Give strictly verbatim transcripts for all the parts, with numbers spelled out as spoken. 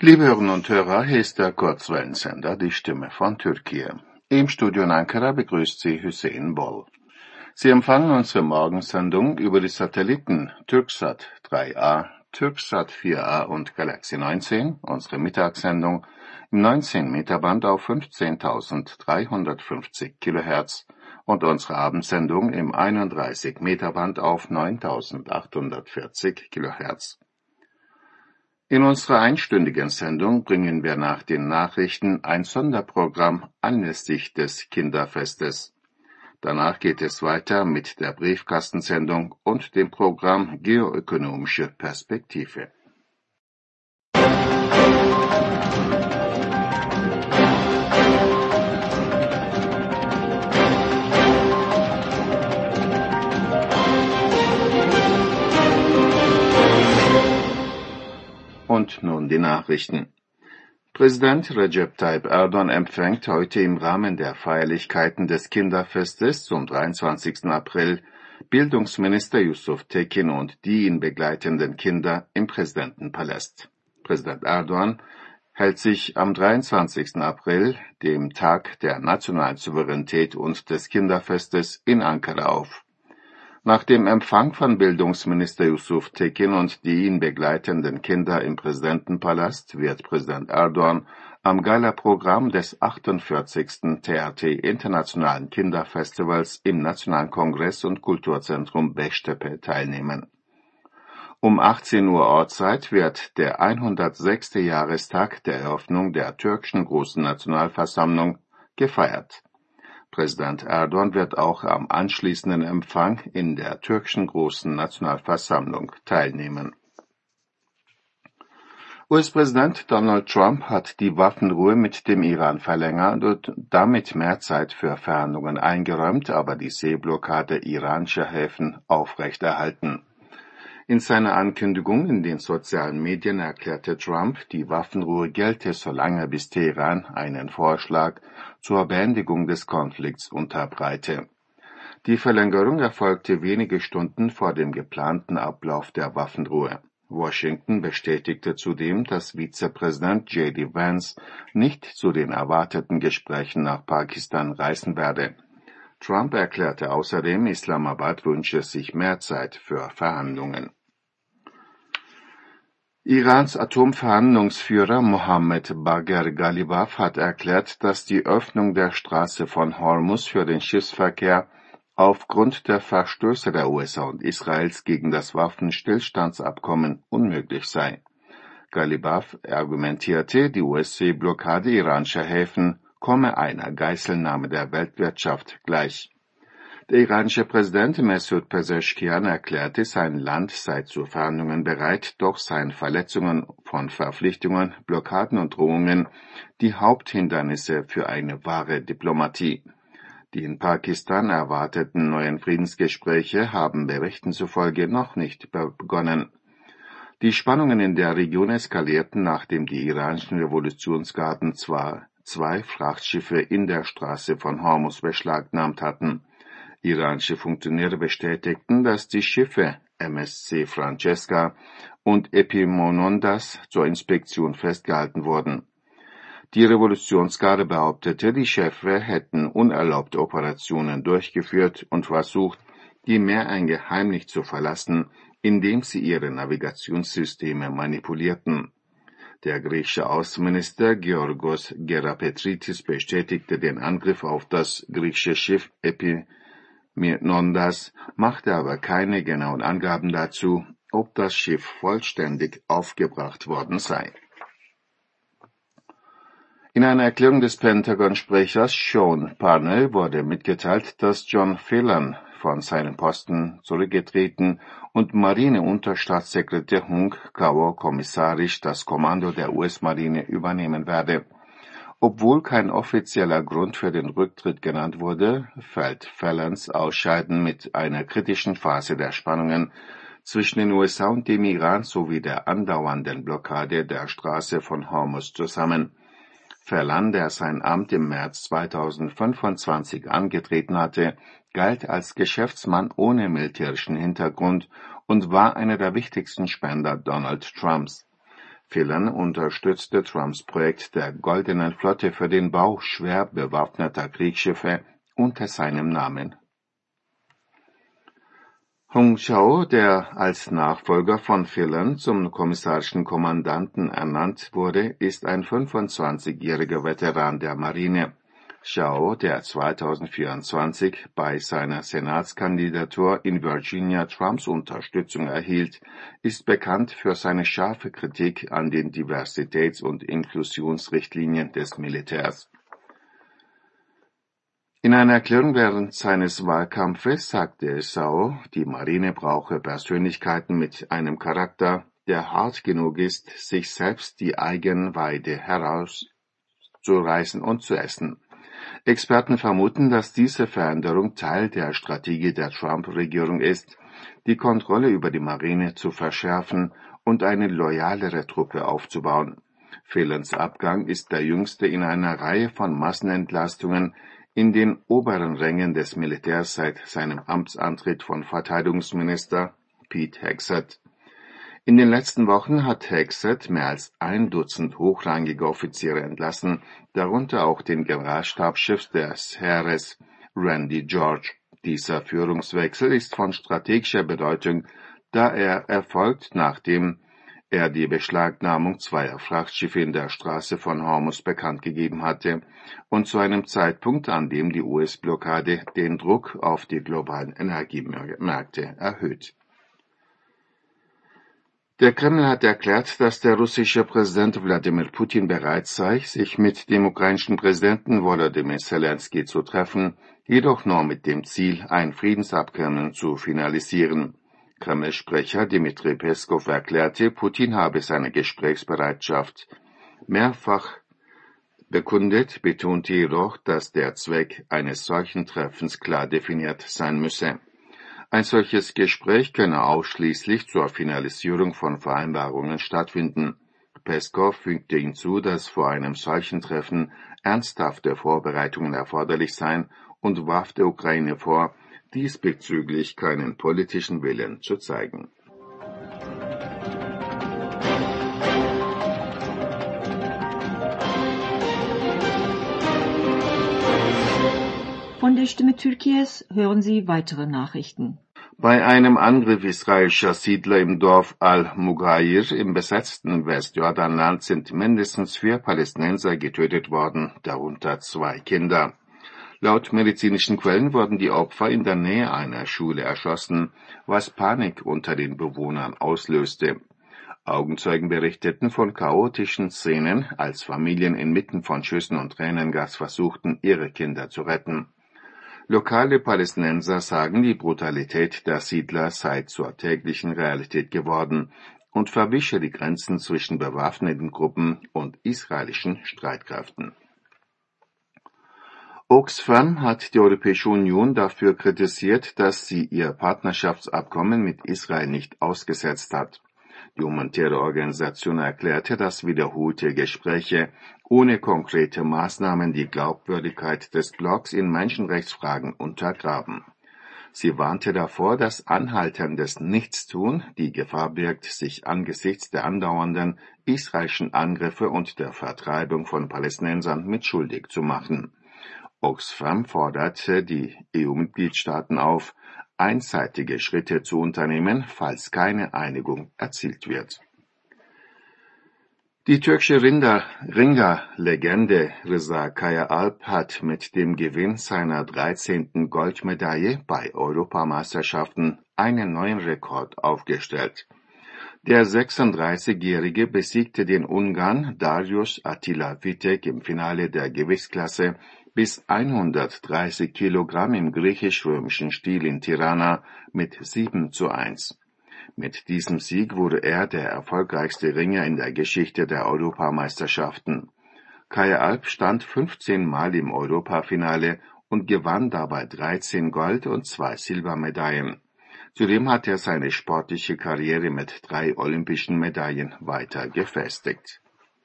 Liebe Hörerinnen und Hörer, hier ist der Kurzwellensender, die Stimme von Türkei. Im Studio in Ankara begrüßt Sie Hüseyin Bol. Sie empfangen unsere Morgensendung über die Satelliten Türksat drei A, Türksat vier A und Galaxy neunzehn, unsere Mittagssendung im neunzehn Meter Band auf fünfzehntausenddreihundertfünfzig Kilohertz und unsere Abendsendung im einunddreißig Meter Band auf neuntausendachthundertvierzig Kilohertz. In unserer einstündigen Sendung bringen wir nach den Nachrichten ein Sonderprogramm anlässlich des Kinderfestes. Danach geht es weiter mit der Briefkastensendung und dem Programm Geoökonomische Perspektive. Und nun die Nachrichten. Präsident Recep Tayyip Erdoğan empfängt heute im Rahmen der Feierlichkeiten des Kinderfestes zum dreiundzwanzigsten April Bildungsminister Yusuf Tekin und die ihn begleitenden Kinder im Präsidentenpalast. Präsident Erdoğan hält sich am dreiundzwanzigsten April, dem Tag der nationalen Souveränität und des Kinderfestes, in Ankara auf. Nach dem Empfang von Bildungsminister Yusuf Tekin und die ihn begleitenden Kinder im Präsidentenpalast wird Präsident Erdoğan am Gala-Programm des achtundvierzigsten T R T Internationalen Kinderfestivals im Nationalen Kongress- und Kulturzentrum Beştepe teilnehmen. Um achtzehn Uhr Ortszeit wird der hundertsechste Jahrestag der Eröffnung der türkischen Großen Nationalversammlung gefeiert. Präsident Erdoğan wird auch am anschließenden Empfang in der türkischen Großen Nationalversammlung teilnehmen. U S-Präsident Donald Trump hat die Waffenruhe mit dem Iran verlängert und damit mehr Zeit für Verhandlungen eingeräumt, aber die Seeblockade iranischer Häfen aufrechterhalten. In seiner Ankündigung in den sozialen Medien erklärte Trump, die Waffenruhe gelte, solange bis Teheran einen Vorschlag zur Beendigung des Konflikts unterbreite. Die Verlängerung erfolgte wenige Stunden vor dem geplanten Ablauf der Waffenruhe. Washington bestätigte zudem, dass Vizepräsident J D Vance nicht zu den erwarteten Gesprächen nach Pakistan reisen werde. Trump erklärte außerdem, Islamabad wünsche sich mehr Zeit für Verhandlungen. Irans Atomverhandlungsführer Mohammed Bagher Ghalibaf hat erklärt, dass die Öffnung der Straße von Hormuz für den Schiffsverkehr aufgrund der Verstöße der U S A und Israels gegen das Waffenstillstandsabkommen unmöglich sei. Ghalibaf argumentierte, die U S-Seeblockade iranischer Häfen komme einer Geiselnahme der Weltwirtschaft gleich. Der iranische Präsident Mesut Pezeshkian erklärte, sein Land sei zu Verhandlungen bereit, doch seien Verletzungen von Verpflichtungen, Blockaden und Drohungen die Haupthindernisse für eine wahre Diplomatie. Die in Pakistan erwarteten neuen Friedensgespräche haben Berichten zufolge noch nicht begonnen. Die Spannungen in der Region eskalierten, nachdem die iranischen Revolutionsgarden zwar zwei Frachtschiffe in der Straße von Hormuz beschlagnahmt hatten. Iranische Funktionäre bestätigten, dass die Schiffe M S C Francesca und Epaminondas zur Inspektion festgehalten wurden. Die Revolutionsgarde behauptete, die Schiffe hätten unerlaubte Operationen durchgeführt und versucht, die Meerenge heimlich zu verlassen, indem sie ihre Navigationssysteme manipulierten. Der griechische Außenminister Georgos Gerapetritis bestätigte den Angriff auf das griechische Schiff Epaminondas, machte aber keine genauen Angaben dazu, ob das Schiff vollständig aufgebracht worden sei. In einer Erklärung des Pentagon-Sprechers Sean Parnell wurde mitgeteilt, dass John Phelan von seinem Posten zurückgetreten und Marine-Unterstaatssekretär Hung Kao kommissarisch das Kommando der U S-Marine übernehmen werde. Obwohl kein offizieller Grund für den Rücktritt genannt wurde, fällt Philans Ausscheiden mit einer kritischen Phase der Spannungen zwischen den U S A und dem Iran sowie der andauernden Blockade der Straße von Hormuz zusammen. Phelan, der sein Amt im März zweitausendfünfundzwanzig angetreten hatte, galt als Geschäftsmann ohne militärischen Hintergrund und war einer der wichtigsten Spender Donald Trumps. Phelan unterstützte Trumps Projekt der Goldenen Flotte für den Bau schwer bewaffneter Kriegsschiffe unter seinem Namen. Hong Chau, der als Nachfolger von Phelan zum kommissarischen Kommandanten ernannt wurde, ist ein fünfundzwanzigjähriger Veteran der Marine. Chau, der zweitausendvierundzwanzig bei seiner Senatskandidatur in Virginia Trumps Unterstützung erhielt, ist bekannt für seine scharfe Kritik an den Diversitäts- und Inklusionsrichtlinien des Militärs. In einer Erklärung während seines Wahlkampfes sagte Chau, die Marine brauche Persönlichkeiten mit einem Charakter, der hart genug ist, sich selbst die Eigenweide herauszureißen und zu essen. Experten vermuten, dass diese Veränderung Teil der Strategie der Trump-Regierung ist, die Kontrolle über die Marine zu verschärfen und eine loyalere Truppe aufzubauen. Phelans Abgang ist der jüngste in einer Reihe von Massenentlastungen in den oberen Rängen des Militärs seit seinem Amtsantritt von Verteidigungsminister Pete Hegseth. In den letzten Wochen hat Hegseth mehr als ein Dutzend hochrangige Offiziere entlassen, darunter auch den Generalstabschef des Heeres, Randy George. Dieser Führungswechsel ist von strategischer Bedeutung, da er erfolgt, nachdem er die Beschlagnahmung zweier Frachtschiffe in der Straße von Hormuz bekannt gegeben hatte und zu einem Zeitpunkt, an dem die U S-Blockade den Druck auf die globalen Energiemärkte erhöht. Der Kreml hat erklärt, dass der russische Präsident Wladimir Putin bereit sei, sich mit dem ukrainischen Präsidenten Volodymyr Zelensky zu treffen, jedoch nur mit dem Ziel, ein Friedensabkommen zu finalisieren. Kreml-Sprecher Dmitri Peskow erklärte, Putin habe seine Gesprächsbereitschaft mehrfach bekundet, betonte jedoch, dass der Zweck eines solchen Treffens klar definiert sein müsse. Ein solches Gespräch könne ausschließlich zur Finalisierung von Vereinbarungen stattfinden. Peskow fügte hinzu, dass vor einem solchen Treffen ernsthafte Vorbereitungen erforderlich seien und warf der Ukraine vor, diesbezüglich keinen politischen Willen zu zeigen. Von der Stimme Türkies hören Sie weitere Nachrichten. Bei einem Angriff israelischer Siedler im Dorf Al-Mughayr im besetzten Westjordanland sind mindestens vier Palästinenser getötet worden, darunter zwei Kinder. Laut medizinischen Quellen wurden die Opfer in der Nähe einer Schule erschossen, was Panik unter den Bewohnern auslöste. Augenzeugen berichteten von chaotischen Szenen, als Familien inmitten von Schüssen und Tränengas versuchten, ihre Kinder zu retten. Lokale Palästinenser sagen, die Brutalität der Siedler sei zur täglichen Realität geworden und verwische die Grenzen zwischen bewaffneten Gruppen und israelischen Streitkräften. Oxfam hat die Europäische Union dafür kritisiert, dass sie ihr Partnerschaftsabkommen mit Israel nicht ausgesetzt hat. Die humanitäre Organisation erklärte, dass wiederholte Gespräche ohne konkrete Maßnahmen die Glaubwürdigkeit des Blogs in Menschenrechtsfragen untergraben. Sie warnte davor, dass anhaltendes Nichtstun die Gefahr birgt, sich angesichts der andauernden israelischen Angriffe und der Vertreibung von Palästinensern mitschuldig zu machen. Oxfam forderte die E U-Mitgliedstaaten auf, einseitige Schritte zu unternehmen, falls keine Einigung erzielt wird. Die türkische Ringer-Legende Rıza Kayaalp hat mit dem Gewinn seiner dreizehnten Goldmedaille bei Europameisterschaften einen neuen Rekord aufgestellt. Der sechsunddreißigjährige besiegte den Ungarn Darius Attila Vitek im Finale der Gewichtsklasse bis hundertdreißig Kilogramm im griechisch-römischen Stil in Tirana mit sieben zu eins. Mit diesem Sieg wurde er der erfolgreichste Ringer in der Geschichte der Europameisterschaften. Kayaalp stand fünfzehn Mal im Europafinale und gewann dabei dreizehn Gold- und zwei Silbermedaillen. Zudem hat er seine sportliche Karriere mit drei olympischen Medaillen weiter gefestigt.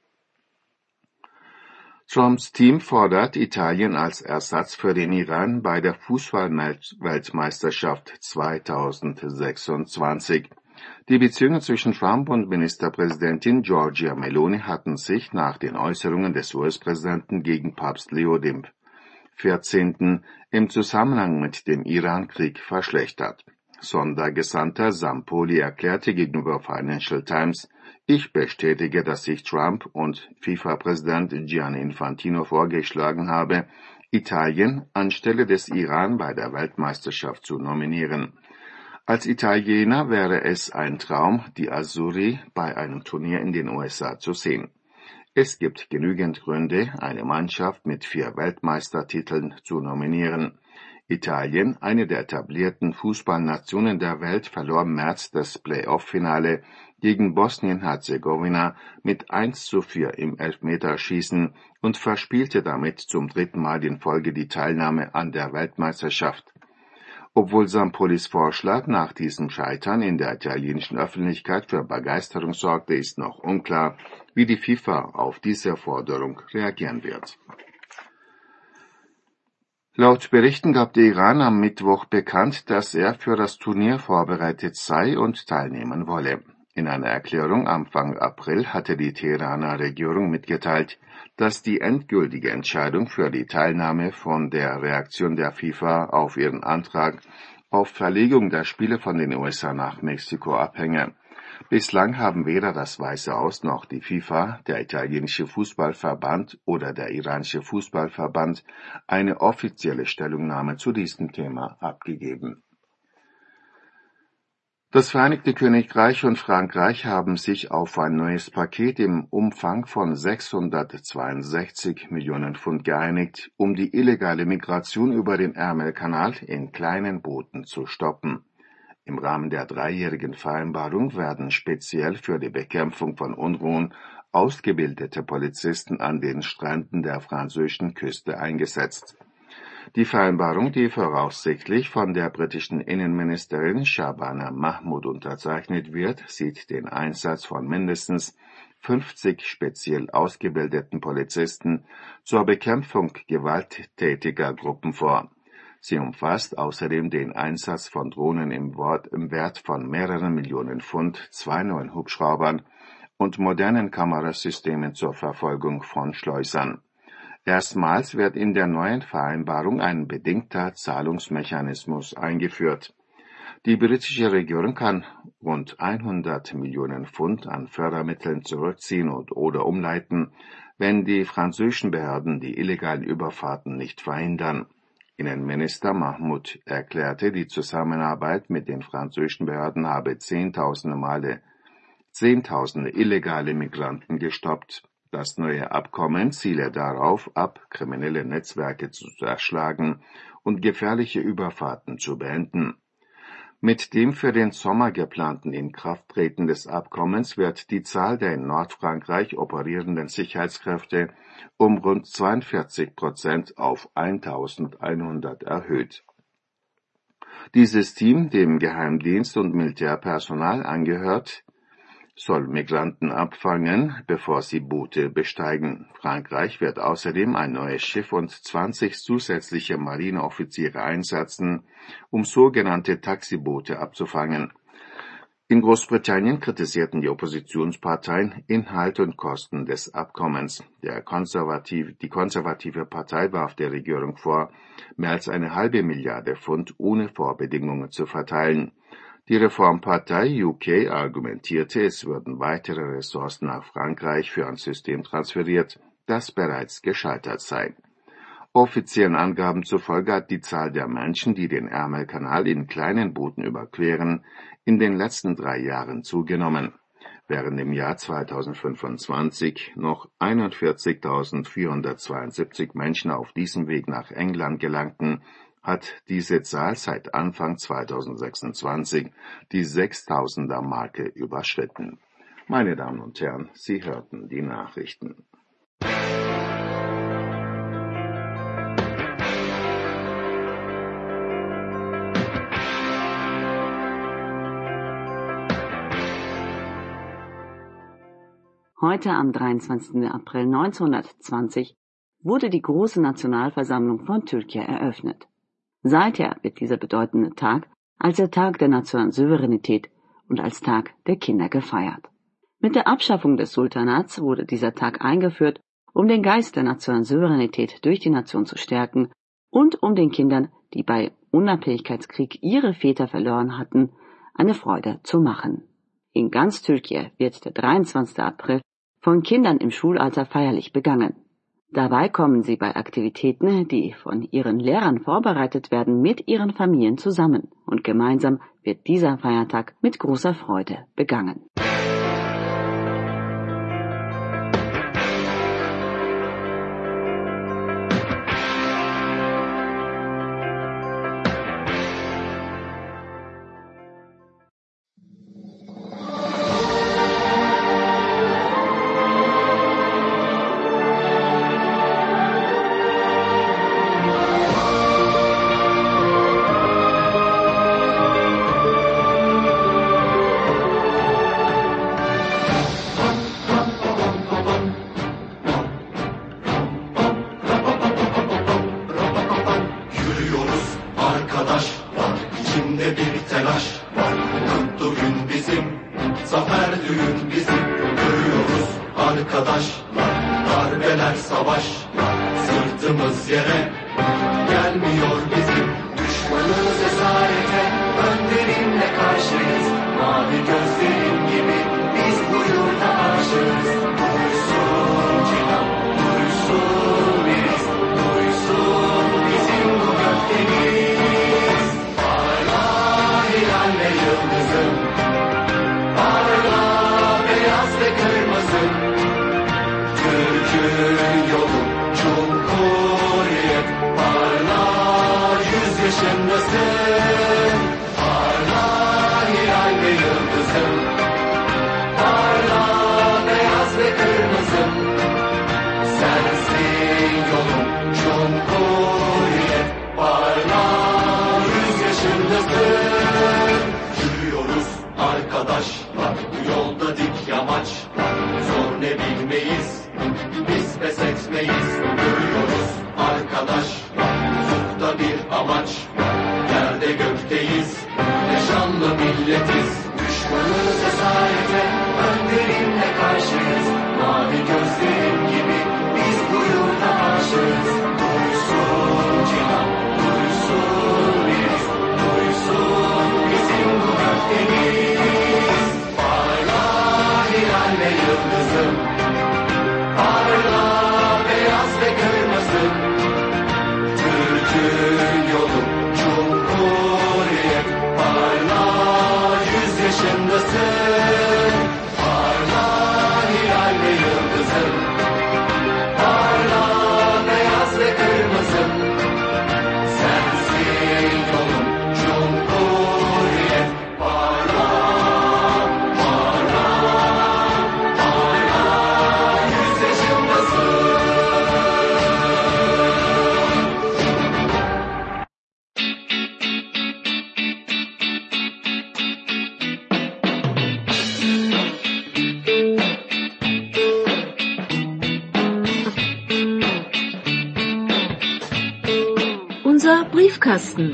Trumps Team fordert Italien als Ersatz für den Iran bei der Fußball-Weltmeisterschaft zweitausendsechsundzwanzig. Die Beziehungen zwischen Trump und Ministerpräsidentin Giorgia Meloni hatten sich nach den Äußerungen des U S-Präsidenten gegen Papst Leo den vierzehnten im Zusammenhang mit dem Iran-Krieg verschlechtert. Sondergesandter Sampoli erklärte gegenüber Financial Times: Ich bestätige, dass ich Trump und FIFA-Präsident Gianni Infantino vorgeschlagen habe, Italien anstelle des Iran bei der Weltmeisterschaft zu nominieren. Als Italiener wäre es ein Traum, die Azzurri bei einem Turnier in den U S A zu sehen. Es gibt genügend Gründe, eine Mannschaft mit vier Weltmeistertiteln zu nominieren. Italien, eine der etablierten Fußballnationen der Welt, verlor im März das Play-off-Finale gegen Bosnien-Herzegowina mit eins zu vier im Elfmeterschießen und verspielte damit zum dritten Mal in Folge die Teilnahme an der Weltmeisterschaft. Obwohl Sampolis Vorschlag nach diesem Scheitern in der italienischen Öffentlichkeit für Begeisterung sorgte, ist noch unklar, wie die FIFA auf diese Forderung reagieren wird. Laut Berichten gab der Iran am Mittwoch bekannt, dass er für das Turnier vorbereitet sei und teilnehmen wolle. In einer Erklärung Anfang April hatte die Teheraner Regierung mitgeteilt, dass die endgültige Entscheidung für die Teilnahme von der Reaktion der FIFA auf ihren Antrag auf Verlegung der Spiele von den U S A nach Mexiko abhänge. Bislang haben weder das Weiße Haus noch die FIFA, der italienische Fußballverband oder der iranische Fußballverband eine offizielle Stellungnahme zu diesem Thema abgegeben. Das Vereinigte Königreich und Frankreich haben sich auf ein neues Paket im Umfang von sechshundertzweiundsechzig Millionen Pfund geeinigt, um die illegale Migration über den Ärmelkanal in kleinen Booten zu stoppen. Im Rahmen der dreijährigen Vereinbarung werden speziell für die Bekämpfung von Unruhen ausgebildete Polizisten an den Stränden der französischen Küste eingesetzt. Die Vereinbarung, die voraussichtlich von der britischen Innenministerin Shabana Mahmood unterzeichnet wird, sieht den Einsatz von mindestens fünfzig speziell ausgebildeten Polizisten zur Bekämpfung gewalttätiger Gruppen vor. Sie umfasst außerdem den Einsatz von Drohnen im Wert von mehreren Millionen Pfund, zwei neuen Hubschraubern und modernen Kamerasystemen zur Verfolgung von Schleusern. Erstmals wird in der neuen Vereinbarung ein bedingter Zahlungsmechanismus eingeführt. Die britische Regierung kann rund hundert Millionen Pfund an Fördermitteln zurückziehen und oder umleiten, wenn die französischen Behörden die illegalen Überfahrten nicht verhindern. Innenminister Mahmoud erklärte, die Zusammenarbeit mit den französischen Behörden habe Zehntausende Male Zehntausende illegale Migranten gestoppt. Das neue Abkommen ziele darauf ab, kriminelle Netzwerke zu zerschlagen und gefährliche Überfahrten zu beenden. Mit dem für den Sommer geplanten Inkrafttreten des Abkommens wird die Zahl der in Nordfrankreich operierenden Sicherheitskräfte um rund zweiundvierzig Prozent auf eintausendeinhundert erhöht. Dieses Team, dem Geheimdienst und Militärpersonal angehört, soll Migranten abfangen, bevor sie Boote besteigen. Frankreich wird außerdem ein neues Schiff und zwanzig zusätzliche Marineoffiziere einsetzen, um sogenannte Taxiboote abzufangen. In Großbritannien kritisierten die Oppositionsparteien Inhalt und Kosten des Abkommens. Der Konservativ, die konservative Partei warf der Regierung vor, mehr als eine halbe Milliarde Pfund ohne Vorbedingungen zu verteilen. Die Reformpartei U K argumentierte, es würden weitere Ressourcen nach Frankreich für ein System transferiert, das bereits gescheitert sei. Offiziellen Angaben zufolge hat die Zahl der Menschen, die den Ärmelkanal in kleinen Booten überqueren, in den letzten drei Jahren zugenommen. Während im Jahr zweitausendfünfundzwanzig noch einundvierzigtausendvierhundertzweiundsiebzig Menschen auf diesem Weg nach England gelangten, hat diese Zahl seit Anfang zweitausendsechsundzwanzig die Sechstausender-Marke überschritten. Meine Damen und Herren, Sie hörten die Nachrichten. Heute am dreiundzwanzigsten April neunzehnhundertzwanzig wurde die Große Nationalversammlung von Türkei eröffnet. Seither wird dieser bedeutende Tag als der Tag der nationalen Souveränität und als Tag der Kinder gefeiert. Mit der Abschaffung des Sultanats wurde dieser Tag eingeführt, um den Geist der nationalen Souveränität durch die Nation zu stärken und um den Kindern, die bei Unabhängigkeitskrieg ihre Väter verloren hatten, eine Freude zu machen. In ganz Türkei wird der dreiundzwanzigste April von Kindern im Schulalter feierlich begangen. Dabei kommen sie bei Aktivitäten, die von ihren Lehrern vorbereitet werden, mit ihren Familien zusammen und gemeinsam wird dieser Feiertag mit großer Freude begangen. Unser Briefkasten.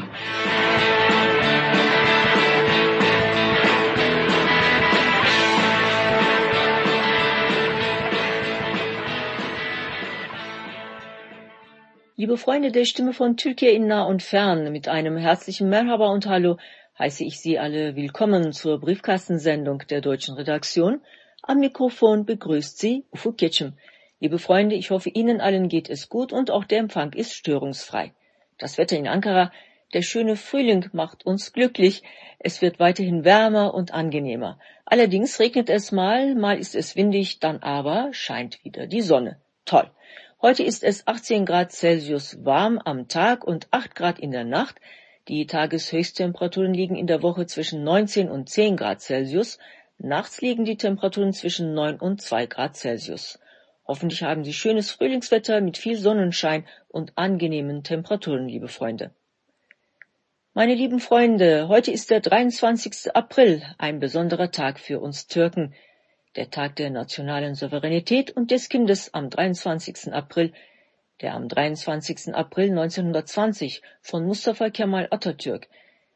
Liebe Freunde der Stimme von Türkei in nah und fern, mit einem herzlichen Merhaba und Hallo heiße ich Sie alle willkommen zur Briefkastensendung der deutschen Redaktion. Am Mikrofon begrüßt Sie Ufuk Geçim. Liebe Freunde, ich hoffe, Ihnen allen geht es gut und auch der Empfang ist störungsfrei. Das Wetter in Ankara, der schöne Frühling macht uns glücklich. Es wird weiterhin wärmer und angenehmer. Allerdings regnet es mal, mal ist es windig, dann aber scheint wieder die Sonne. Toll. Heute ist es achtzehn Grad Celsius warm am Tag und acht Grad in der Nacht. Die Tageshöchsttemperaturen liegen in der Woche zwischen neunzehn und zehn Grad Celsius. Nachts liegen die Temperaturen zwischen neun und zwei Grad Celsius. Hoffentlich haben Sie schönes Frühlingswetter mit viel Sonnenschein und angenehmen Temperaturen, liebe Freunde. Meine lieben Freunde, heute ist der dreiundzwanzigste April, ein besonderer Tag für uns Türken. Der Tag der nationalen Souveränität und des Kindes am dreiundzwanzigsten April, der am dreiundzwanzigsten April neunzehnhundertzwanzig von Mustafa Kemal Atatürk,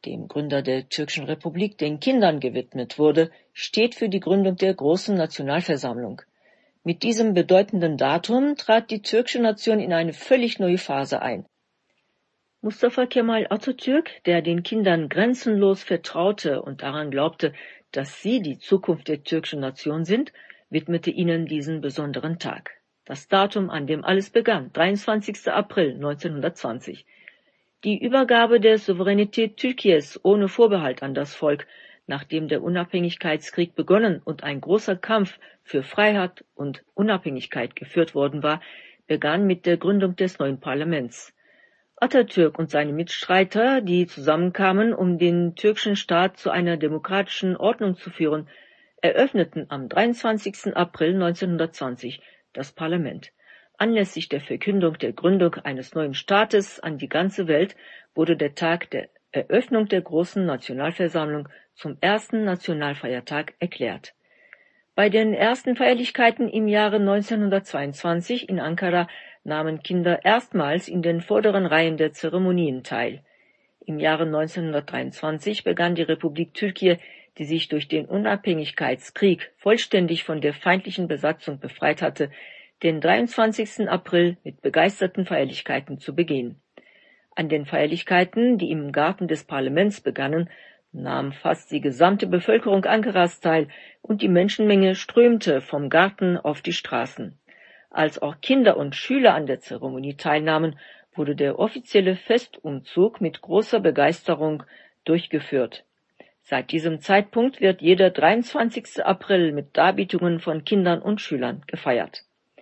dem Gründer der Türkischen Republik, den Kindern gewidmet wurde, steht für die Gründung der Großen Nationalversammlung. Mit diesem bedeutenden Datum trat die türkische Nation in eine völlig neue Phase ein. Mustafa Kemal Atatürk, der den Kindern grenzenlos vertraute und daran glaubte, dass sie die Zukunft der türkischen Nation sind, widmete ihnen diesen besonderen Tag. Das Datum, an dem alles begann, dreiundzwanzigster April neunzehnhundertzwanzig. Die Übergabe der Souveränität Türkiens ohne Vorbehalt an das Volk, nachdem der Unabhängigkeitskrieg begonnen und ein großer Kampf für Freiheit und Unabhängigkeit geführt worden war, begann mit der Gründung des neuen Parlaments. Atatürk und seine Mitstreiter, die zusammenkamen, um den türkischen Staat zu einer demokratischen Ordnung zu führen, eröffneten am dreiundzwanzigsten April neunzehnhundertzwanzig das Parlament. Anlässlich der Verkündung der Gründung eines neuen Staates an die ganze Welt wurde der Tag der Eröffnung der Großen Nationalversammlung zum ersten Nationalfeiertag erklärt. Bei den ersten Feierlichkeiten im Jahre neunzehnhundertzweiundzwanzig in Ankara nahmen Kinder erstmals in den vorderen Reihen der Zeremonien teil. Im Jahre neunzehnhundertdreiundzwanzig begann die Republik Türkei, die sich durch den Unabhängigkeitskrieg vollständig von der feindlichen Besatzung befreit hatte, den dreiundzwanzigsten April mit begeisterten Feierlichkeiten zu begehen. An den Feierlichkeiten, die im Garten des Parlaments begannen, nahm fast die gesamte Bevölkerung Ankaras teil und die Menschenmenge strömte vom Garten auf die Straßen. Als auch Kinder und Schüler an der Zeremonie teilnahmen, wurde der offizielle Festumzug mit großer Begeisterung durchgeführt. Seit diesem Zeitpunkt wird jeder dreiundzwanzigste April mit Darbietungen von Kindern und Schülern gefeiert.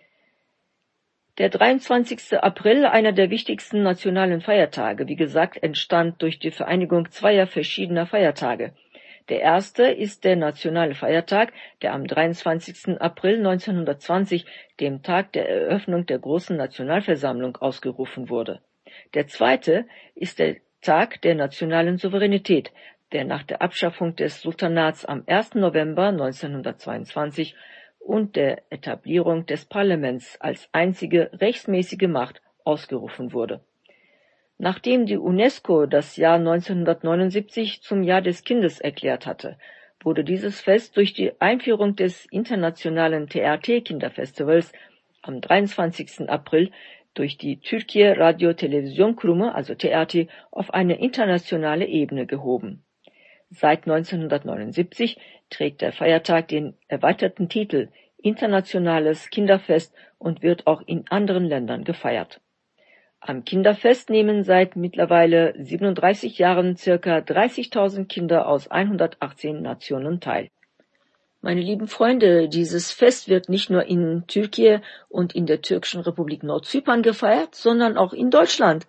Der dreiundzwanzigste April, einer der wichtigsten nationalen Feiertage, wie gesagt, entstand durch die Vereinigung zweier verschiedener Feiertage. Der erste ist der nationale Feiertag, der am dreiundzwanzigsten April neunzehnhundertzwanzig, dem Tag der Eröffnung der Großen Nationalversammlung, ausgerufen wurde. Der zweite ist der Tag der nationalen Souveränität, der nach der Abschaffung des Sultanats am ersten November neunzehnhundertzweiundzwanzig und der Etablierung des Parlaments als einzige rechtsmäßige Macht ausgerufen wurde. Nachdem die UNESCO das Jahr neunzehnhundertneunundsiebzig zum Jahr des Kindes erklärt hatte, wurde dieses Fest durch die Einführung des internationalen T R T-Kinderfestivals am dreiundzwanzigsten April durch die Türkiye Radio Televizyon Kurumu, also T R T, auf eine internationale Ebene gehoben. Seit neunzehnhundertneunundsiebzig trägt der Feiertag den erweiterten Titel Internationales Kinderfest und wird auch in anderen Ländern gefeiert. Am Kinderfest nehmen seit mittlerweile siebenunddreißig Jahren circa dreißigtausend Kinder aus hundertachtzehn Nationen teil. Meine lieben Freunde, dieses Fest wird nicht nur in Türkei und in der türkischen Republik Nordzypern gefeiert, sondern auch in Deutschland.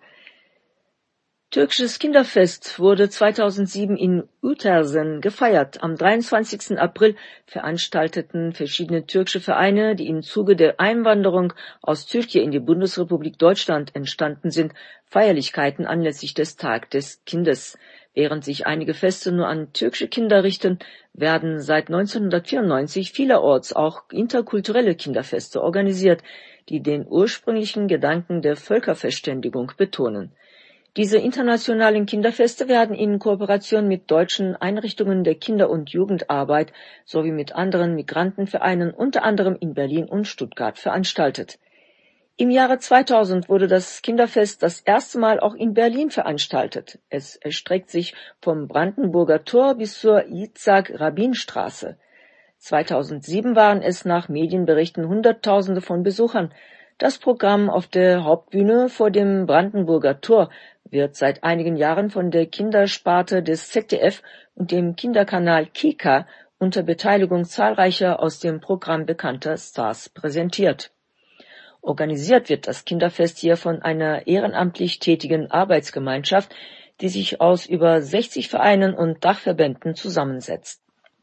Türkisches Kinderfest wurde zweitausendsieben in Uetersen gefeiert. Am dreiundzwanzigsten April veranstalteten verschiedene türkische Vereine, die im Zuge der Einwanderung aus Türkei in die Bundesrepublik Deutschland entstanden sind, Feierlichkeiten anlässlich des Tags des Kindes. Während sich einige Feste nur an türkische Kinder richten, werden seit neunzehnhundertvierundneunzig vielerorts auch interkulturelle Kinderfeste organisiert, die den ursprünglichen Gedanken der Völkerverständigung betonen. Diese internationalen Kinderfeste werden in Kooperation mit deutschen Einrichtungen der Kinder- und Jugendarbeit sowie mit anderen Migrantenvereinen unter anderem in Berlin und Stuttgart veranstaltet. Im Jahre zweitausend wurde das Kinderfest das erste Mal auch in Berlin veranstaltet. Es erstreckt sich vom Brandenburger Tor bis zur Yitzhak-Rabin-Straße. zweitausendsieben waren es nach Medienberichten Hunderttausende von Besuchern. Das Programm auf der Hauptbühne vor dem Brandenburger Tor wird seit einigen Jahren von der Kindersparte des Z D F und dem Kinderkanal Kika unter Beteiligung zahlreicher aus dem Programm bekannter Stars präsentiert. Organisiert wird das Kinderfest hier von einer ehrenamtlich tätigen Arbeitsgemeinschaft, die sich aus über sechzig Vereinen und Dachverbänden zusammensetzt.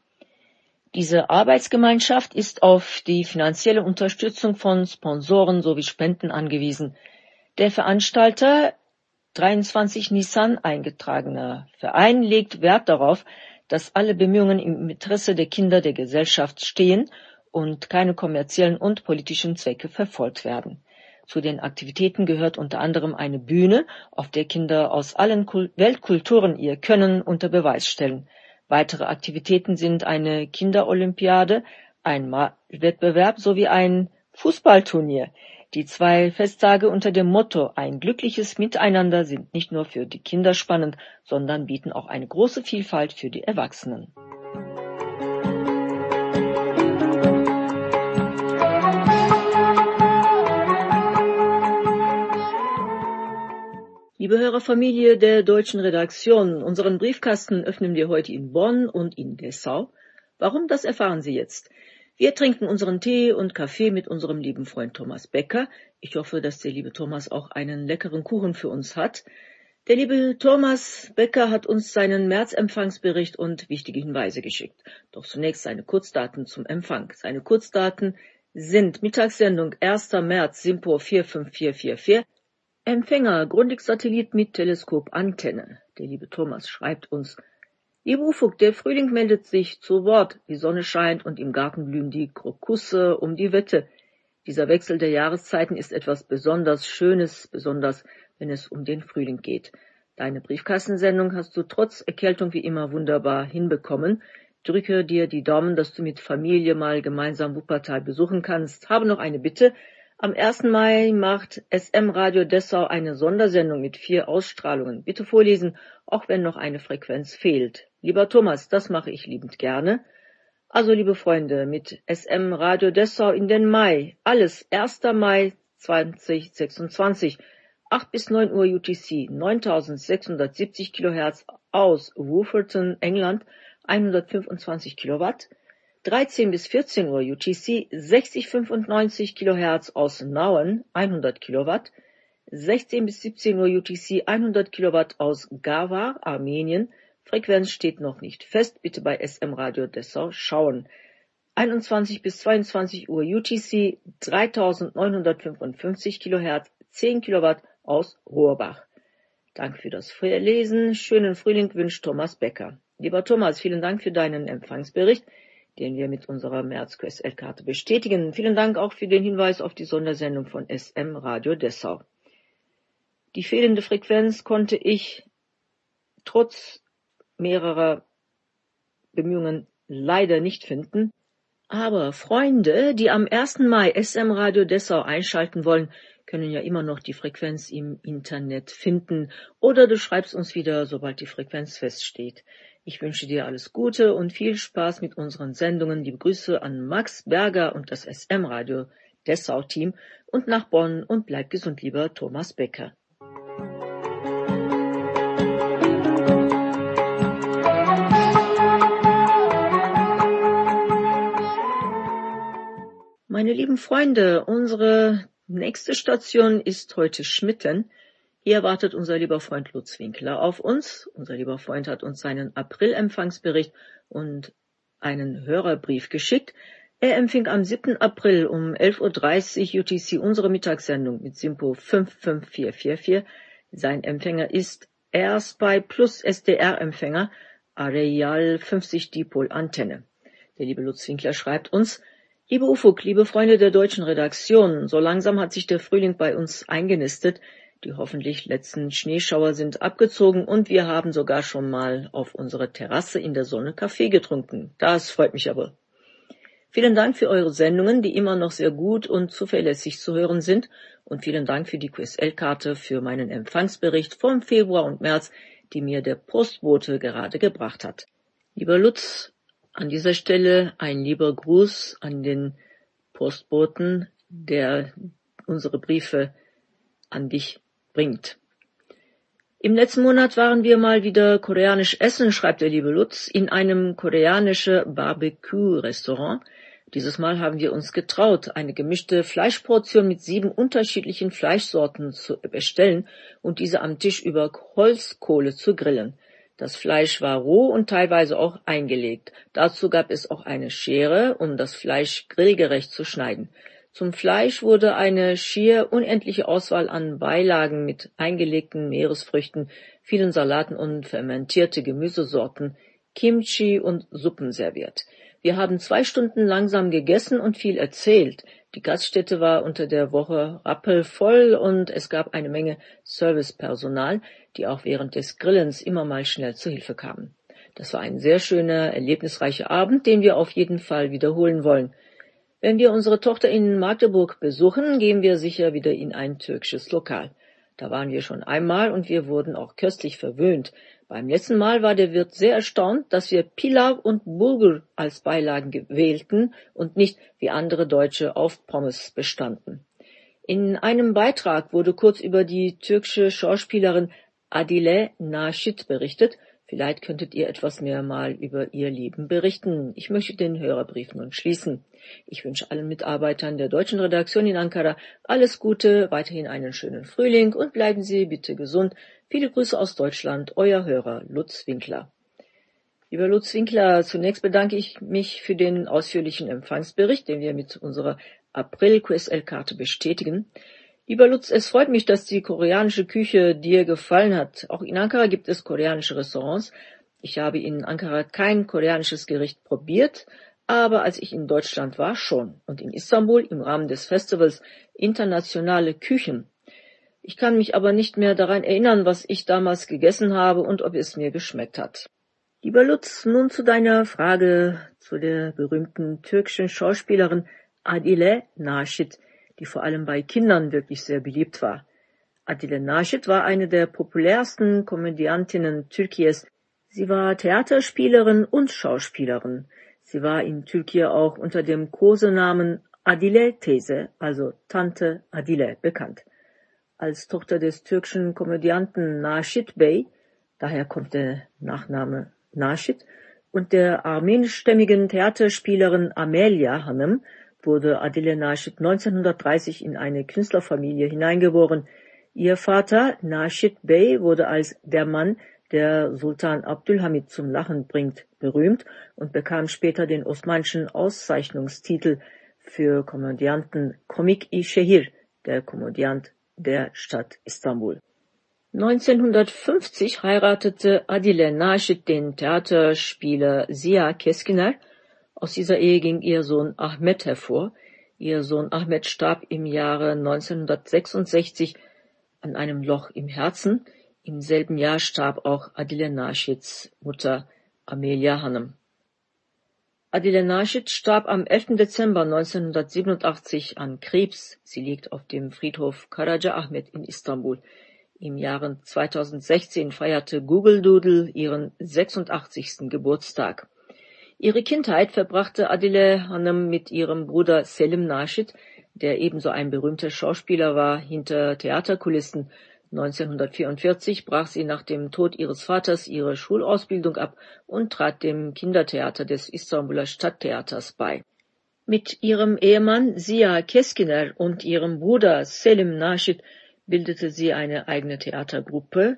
Diese Arbeitsgemeinschaft ist auf die finanzielle Unterstützung von Sponsoren sowie Spenden angewiesen. Der Veranstalter, dreiundzwanzig Nisan eingetragener Verein, legt Wert darauf, dass alle Bemühungen im Interesse der Kinder der Gesellschaft stehen und keine kommerziellen und politischen Zwecke verfolgt werden. Zu den Aktivitäten gehört unter anderem eine Bühne, auf der Kinder aus allen Weltkulturen ihr Können unter Beweis stellen. Weitere Aktivitäten sind eine Kinderolympiade, ein Malwettbewerb sowie ein Fußballturnier. Die zwei Festtage unter dem Motto »Ein glückliches Miteinander« sind nicht nur für die Kinder spannend, sondern bieten auch eine große Vielfalt für die Erwachsenen. Liebe Hörerfamilie der deutschen Redaktion, unseren Briefkasten öffnen wir heute in Bonn und in Dessau. Warum, das erfahren Sie jetzt. Wir trinken unseren Tee und Kaffee mit unserem lieben Freund Thomas Becker. Ich hoffe, dass der liebe Thomas auch einen leckeren Kuchen für uns hat. Der liebe Thomas Becker hat uns seinen Märzempfangsbericht und wichtige Hinweise geschickt. Doch zunächst seine Kurzdaten zum Empfang. Seine Kurzdaten sind Mittagssendung erster März SINPO vier fünf vier vier vier. Empfänger Grundig-Satellit mit Teleskopantenne. Der liebe Thomas schreibt uns: Lieber Ufuk, der Frühling meldet sich zu Wort. Die Sonne scheint und im Garten blühen die Krokusse um die Wette. Dieser Wechsel der Jahreszeiten ist etwas besonders Schönes, besonders wenn es um den Frühling geht. Deine Briefkastensendung hast du trotz Erkältung wie immer wunderbar hinbekommen. Drücke dir die Daumen, dass du mit Familie mal gemeinsam Wuppertal besuchen kannst. Habe noch eine Bitte. Am ersten Mai macht S M Radio Dessau eine Sondersendung mit vier Ausstrahlungen. Bitte vorlesen, auch wenn noch eine Frequenz fehlt. Lieber Thomas, das mache ich liebend gerne. Also, liebe Freunde, mit S M Radio Dessau in den Mai. Alles erster Mai zweitausendsechsundzwanzig. acht bis neun Uhr U T C, neuntausendsechshundertsiebzig Kilohertz aus Wolverhampton, England, hundertfünfundzwanzig Kilowatt. dreizehn bis vierzehn Uhr U T C, sechzig Komma fünfundneunzig Kilohertz aus Nauen, hundert Kilowatt. sechzehn bis siebzehn Uhr U T C, hundert Kilowatt aus Gavar, Armenien. Frequenz steht noch nicht fest, bitte bei S M Radio Dessau schauen. einundzwanzig bis zweiundzwanzig Uhr U T C, dreitausendneunhundertfünfundfünfzig Kilohertz, zehn Kilowatt aus Rohrbach. Danke für das Vorlesen. Schönen Frühling wünscht Thomas Becker. Lieber Thomas, vielen Dank für deinen Empfangsbericht, den wir mit unserer März-Q S L-Karte bestätigen. Vielen Dank auch für den Hinweis auf die Sondersendung von S M Radio Dessau. Die fehlende Frequenz konnte ich trotz mehrerer Bemühungen leider nicht finden. Aber Freunde, die am ersten Mai S M Radio Dessau einschalten wollen, können ja immer noch die Frequenz im Internet finden. Oder du schreibst uns wieder, sobald die Frequenz feststeht. Ich wünsche dir alles Gute und viel Spaß mit unseren Sendungen. Liebe Grüße an Max Berger und das S M Radio Dessau-Team und nach Bonn und bleib gesund, lieber Thomas Becker. Meine lieben Freunde, unsere nächste Station ist heute Schmitten. Hier wartet unser lieber Freund Lutz Winkler auf uns. Unser lieber Freund hat uns seinen April-Empfangsbericht und einen Hörerbrief geschickt. Er empfing am siebten April um elf Uhr dreißig U T C unsere Mittagssendung mit SINPO fünf fünf vier vier vier. Sein Empfänger ist AirSpy Plus S D R-Empfänger, Areal fünfzig Dipol-Antenne. Der liebe Lutz Winkler schreibt uns: Liebe Ufuk, liebe Freunde der deutschen Redaktion, so langsam hat sich der Frühling bei uns eingenistet. Die hoffentlich letzten Schneeschauer sind abgezogen und wir haben sogar schon mal auf unserer Terrasse in der Sonne Kaffee getrunken. Das freut mich aber. Vielen Dank für eure Sendungen, die immer noch sehr gut und zuverlässig zu hören sind. Und vielen Dank für die Q S L-Karte für meinen Empfangsbericht vom Februar und März, die mir der Postbote gerade gebracht hat. Lieber Lutz, an dieser Stelle ein lieber Gruß an den Postboten, der unsere Briefe an dich bringt. Im letzten Monat waren wir mal wieder koreanisch essen, schreibt der liebe Lutz, in einem koreanischen Barbecue-Restaurant. Dieses Mal haben wir uns getraut, eine gemischte Fleischportion mit sieben unterschiedlichen Fleischsorten zu bestellen und diese am Tisch über Holzkohle zu grillen. Das Fleisch war roh und teilweise auch eingelegt. Dazu gab es auch eine Schere, um das Fleisch grillgerecht zu schneiden. Zum Fleisch wurde eine schier unendliche Auswahl an Beilagen mit eingelegten Meeresfrüchten, vielen Salaten und fermentierte Gemüsesorten, Kimchi und Suppen serviert. Wir haben zwei Stunden langsam gegessen und viel erzählt. Die Gaststätte war unter der Woche rappelvoll und es gab eine Menge Servicepersonal, die auch während des Grillens immer mal schnell zu Hilfe kamen. Das war ein sehr schöner, erlebnisreicher Abend, den wir auf jeden Fall wiederholen wollen. Wenn wir unsere Tochter in Magdeburg besuchen, gehen wir sicher wieder in ein türkisches Lokal. Da waren wir schon einmal und wir wurden auch köstlich verwöhnt. Beim letzten Mal war der Wirt sehr erstaunt, dass wir Pilav und Bulgur als Beilagen wählten und nicht wie andere Deutsche auf Pommes bestanden. In einem Beitrag wurde kurz über die türkische Schauspielerin Adile Naşit berichtet. Vielleicht könntet ihr etwas mehr mal über ihr Leben berichten. Ich möchte den Hörerbrief nun schließen. Ich wünsche allen Mitarbeitern der deutschen Redaktion in Ankara alles Gute, weiterhin einen schönen Frühling und bleiben Sie bitte gesund. Viele Grüße aus Deutschland, euer Hörer Lutz Winkler. Lieber Lutz Winkler, zunächst bedanke ich mich für den ausführlichen Empfangsbericht, den wir mit unserer April-Q S L-Karte bestätigen. Lieber Lutz, es freut mich, dass die koreanische Küche dir gefallen hat. Auch in Ankara gibt es koreanische Restaurants. Ich habe in Ankara kein koreanisches Gericht probiert, aber als ich in Deutschland war, schon. Und in Istanbul im Rahmen des Festivals Internationale Küchen. Ich kann mich aber nicht mehr daran erinnern, was ich damals gegessen habe und ob es mir geschmeckt hat. Lieber Lutz, nun zu deiner Frage zu der berühmten türkischen Schauspielerin Adile Naşit, die vor allem bei Kindern wirklich sehr beliebt war. Adile Naşit war eine der populärsten Komödiantinnen Türkiens. Sie war Theaterspielerin und Schauspielerin. Sie war in Türkei auch unter dem Kosenamen Adile Teyze, also Tante Adile, bekannt. Als Tochter des türkischen Komödianten Naşit Bey, daher kommt der Nachname Naşit, und der armenischstämmigen Theaterspielerin Amelia Hanım, wurde Adile Naşit neunzehnhundertdreißig in eine Künstlerfamilie hineingeboren. Ihr Vater, Naşit Bey, wurde als der Mann, der Sultan Abdülhamid zum Lachen bringt, berühmt und bekam später den osmanischen Auszeichnungstitel für Komödianten Komik-i Şehir, der Komödiant der Stadt Istanbul. neunzehnhundertfünfzig heiratete Adile Naşit den Theaterspieler Ziya Keskiner. Aus dieser Ehe ging ihr Sohn Ahmet hervor. Ihr Sohn Ahmet starb im Jahre neunzehnhundertsechsundsechzig an einem Loch im Herzen. Im selben Jahr starb auch Adile Naşits Mutter Amelia Hanım. Adile Naşit starb am elften Dezember neunzehnhundertsiebenundachtzig an Krebs. Sie liegt auf dem Friedhof Karaca Ahmet in Istanbul. Im Jahre zweitausendsechzehn feierte Google Doodle ihren sechsundachtzigsten Geburtstag. Ihre Kindheit verbrachte Adile Hanım mit ihrem Bruder Selim Naşit, der ebenso ein berühmter Schauspieler war, hinter Theaterkulissen. neunzehnhundertvierundvierzig brach sie nach dem Tod ihres Vaters ihre Schulausbildung ab und trat dem Kindertheater des Istanbuler Stadttheaters bei. Mit ihrem Ehemann Ziya Keskiner und ihrem Bruder Selim Naşit bildete sie eine eigene Theatergruppe.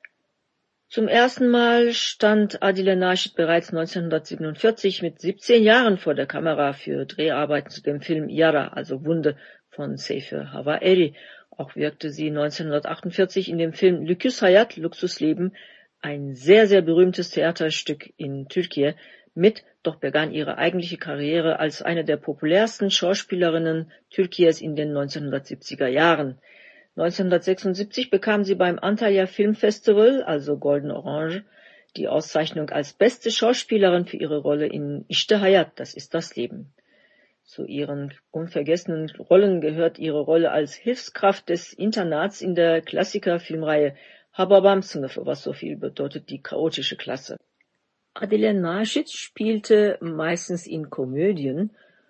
Zum ersten Mal stand Adile Naşit bereits neunzehnhundertsiebenundvierzig mit siebzehn Jahren vor der Kamera für Dreharbeiten zu dem Film Yara, also Wunde von Seyfi Havaeri. Auch wirkte sie neunzehnhundertachtundvierzig in dem Film Lüküs Hayat, Luxusleben, ein sehr, sehr berühmtes Theaterstück in Türkei, mit, doch begann ihre eigentliche Karriere als eine der populärsten Schauspielerinnen Türkiens in den neunzehnhundertsiebziger Jahren. neunzehnhundertsechsundsiebzig bekam sie beim Antalya Film Festival, also Golden Orange, die Auszeichnung als beste Schauspielerin für ihre Rolle in İşte Hayat, das ist das Leben. Zu ihren unvergessenen Rollen gehört ihre Rolle als Hilfskraft des Internats in der Klassiker-Filmreihe Hababam Sınıfı, was so viel bedeutet, die chaotische Klasse. Adile Naşit spielte meistens in Komödien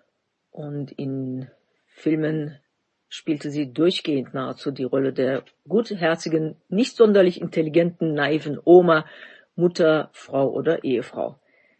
und in Filmen spielte sie durchgehend nahezu die Rolle der gutherzigen, nicht sonderlich intelligenten, naiven Oma, Mutter, Frau oder Ehefrau.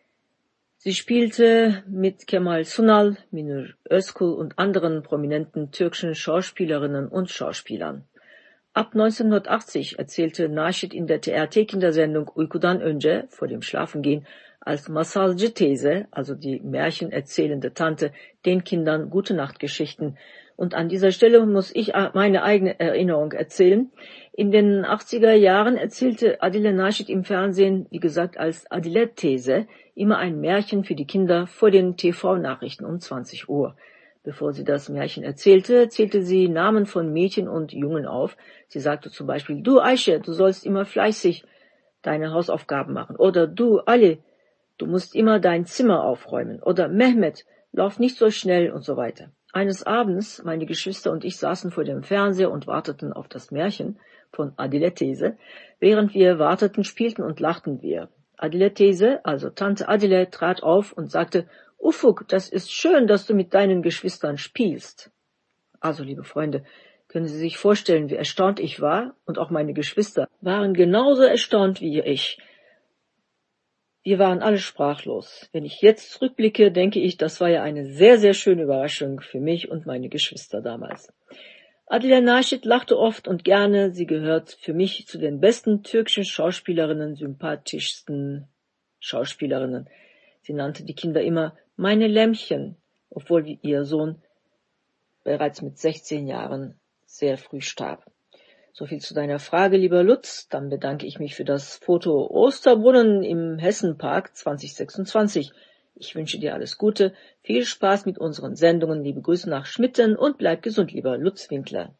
Sie spielte mit Kemal Sunal, Münir Özkul und anderen prominenten türkischen Schauspielerinnen und Schauspielern. Ab neunzehnhundertachtzig erzählte Naşit in der T R T-Kindersendung Uykudan Önce, vor dem Schlafengehen, als Masalcı Teyze, also die märchenerzählende Tante, den Kindern Gute-Nacht-Geschichten. Und an dieser Stelle muss ich meine eigene Erinnerung erzählen. In den achtziger Jahren erzählte Adile Naşit im Fernsehen, wie gesagt, als Adile Teyze, immer ein Märchen für die Kinder vor den T V-Nachrichten um zwanzig Uhr. Bevor sie das Märchen erzählte, zählte sie Namen von Mädchen und Jungen auf. Sie sagte zum Beispiel, du Aische, du sollst immer fleißig deine Hausaufgaben machen. Oder du Ali, du musst immer dein Zimmer aufräumen. Oder Mehmet, lauf nicht so schnell und so weiter. Eines Abends, meine Geschwister und ich saßen vor dem Fernseher und warteten auf das Märchen von Adile Teyze. Während wir warteten, spielten und lachten wir. Adile Teyze, also Tante Adile, trat auf und sagte, Ufuk, das ist schön, dass du mit deinen Geschwistern spielst. Also, liebe Freunde, können Sie sich vorstellen, wie erstaunt ich war, und auch meine Geschwister waren genauso erstaunt wie ich. Wir waren alle sprachlos. Wenn ich jetzt zurückblicke, denke ich, das war ja eine sehr, sehr schöne Überraschung für mich und meine Geschwister damals. Adile Naschid lachte oft und gerne. Sie gehört für mich zu den besten türkischen Schauspielerinnen, sympathischsten Schauspielerinnen. Sie nannte die Kinder immer meine Lämmchen, obwohl ihr Sohn bereits mit sechzehn Jahren sehr früh starb. So viel zu deiner Frage, lieber Lutz. Dann bedanke ich mich für das Foto Osterbrunnen im Hessenpark zwanzig sechsundzwanzig. Ich wünsche dir alles Gute, viel Spaß mit unseren Sendungen, liebe Grüße nach Schmitten und bleib gesund, lieber Lutz Winkler.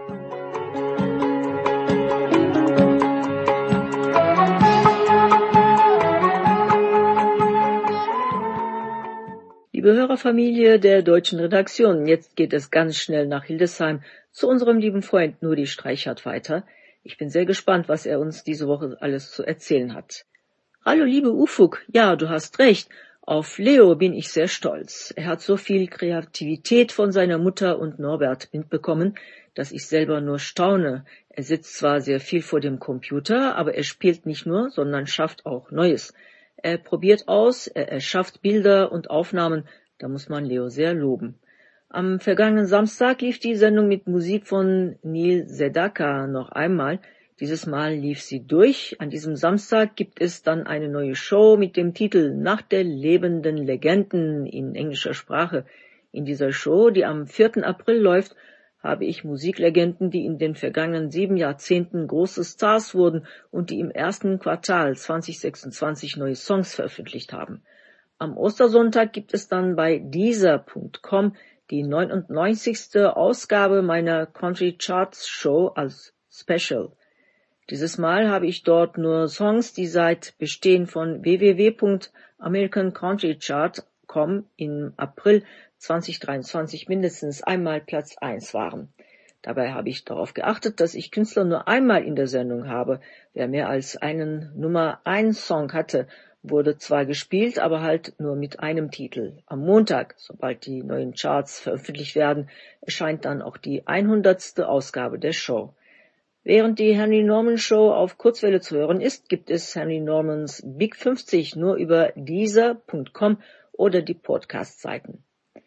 Liebe Hörerfamilie der deutschen Redaktion, jetzt geht es ganz schnell nach Hildesheim zu unserem lieben Freund Nuri Streichert weiter. Ich bin sehr gespannt, was er uns diese Woche alles zu erzählen hat. Hallo liebe Ufuk, ja, du hast recht, auf Leo bin ich sehr stolz. Er hat so viel Kreativität von seiner Mutter und Norbert mitbekommen, dass ich selber nur staune. Er sitzt zwar sehr viel vor dem Computer, aber er spielt nicht nur, sondern schafft auch Neues. Er probiert aus, er erschafft Bilder und Aufnahmen, da muss man Leo sehr loben. Am vergangenen Samstag lief die Sendung mit Musik von Nil Sedaka noch einmal. Dieses Mal lief sie durch. An diesem Samstag gibt es dann eine neue Show mit dem Titel Nacht der lebenden Legenden in englischer Sprache. In dieser Show, die am vierten April läuft, habe ich Musiklegenden, die in den vergangenen sieben Jahrzehnten große Stars wurden und die im ersten Quartal zwanzig sechsundzwanzig neue Songs veröffentlicht haben. Am Ostersonntag gibt es dann bei Deezer Punkt com die neunundneunzigste Ausgabe meiner Country Charts Show als Special. Dieses Mal habe ich dort nur Songs, die seit Bestehen von w w w Punkt american country chart Punkt com im April zweitausenddreiundzwanzig mindestens einmal Platz eins waren. Dabei habe ich darauf geachtet, dass ich Künstler nur einmal in der Sendung habe. Wer mehr als einen Nummer eins Song hatte, wurde zwar gespielt, aber halt nur mit einem Titel. Am Montag, sobald die neuen Charts veröffentlicht werden, erscheint dann auch die hundertste Ausgabe der Show. Während die Henry Norman Show auf Kurzwelle zu hören ist, gibt es Henry Normans Big fünfzig nur über Deezer Punkt com oder die Podcast-Seiten.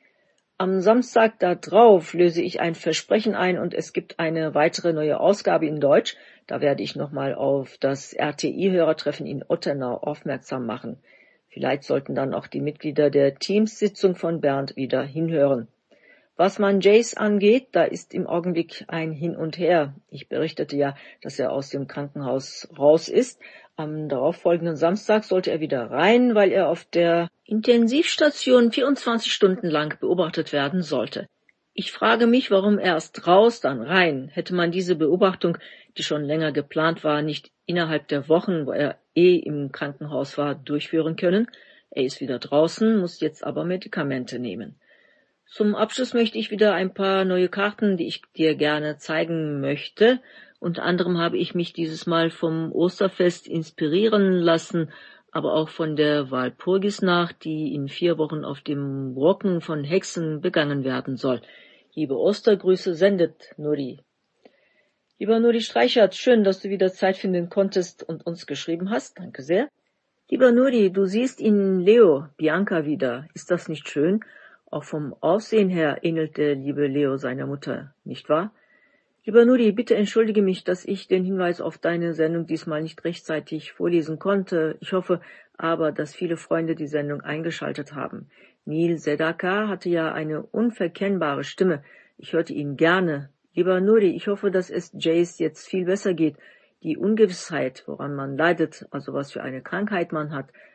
Am Samstag da drauf löse ich ein Versprechen ein und es gibt eine weitere neue Ausgabe in Deutsch. Da werde ich nochmal auf das R T I-Hörertreffen in Ottenau aufmerksam machen. Vielleicht sollten dann auch die Mitglieder der Teamsitzung von Bernd wieder hinhören. Was man Jace angeht, da ist im Augenblick ein Hin und Her. Ich berichtete ja, dass er aus dem Krankenhaus raus ist. Am darauffolgenden Samstag sollte er wieder rein, weil er auf der Intensivstation vierundzwanzig Stunden lang beobachtet werden sollte. Ich frage mich, warum erst raus, dann rein. Hätte man diese Beobachtung, die schon länger geplant war, nicht innerhalb der Wochen, wo er eh im Krankenhaus war, durchführen können? Er ist wieder draußen, muss jetzt aber Medikamente nehmen. Zum Abschluss möchte ich wieder ein paar neue Karten, die ich dir gerne zeigen möchte. Unter anderem habe ich mich dieses Mal vom Osterfest inspirieren lassen, aber auch von der Walpurgisnacht, die in vier Wochen auf dem Brocken von Hexen begangen werden soll. Liebe Ostergrüße sendet Nuri. Lieber Nuri Streichert, schön, dass du wieder Zeit finden konntest und uns geschrieben hast. Danke sehr. Lieber Nuri, du siehst in Leo Bianca wieder. Ist das nicht schön? Auch vom Aussehen her ähnelt der liebe Leo seiner Mutter, nicht wahr? Lieber Nuri, bitte entschuldige mich, dass ich den Hinweis auf deine Sendung diesmal nicht rechtzeitig vorlesen konnte. Ich hoffe aber, dass viele Freunde die Sendung eingeschaltet haben. Nil Sedaka hatte ja eine unverkennbare Stimme. Ich hörte ihn gerne. Lieber Nuri, ich hoffe, dass es Jace jetzt viel besser geht. Die Ungewissheit, woran man leidet, also was für eine Krankheit man hat,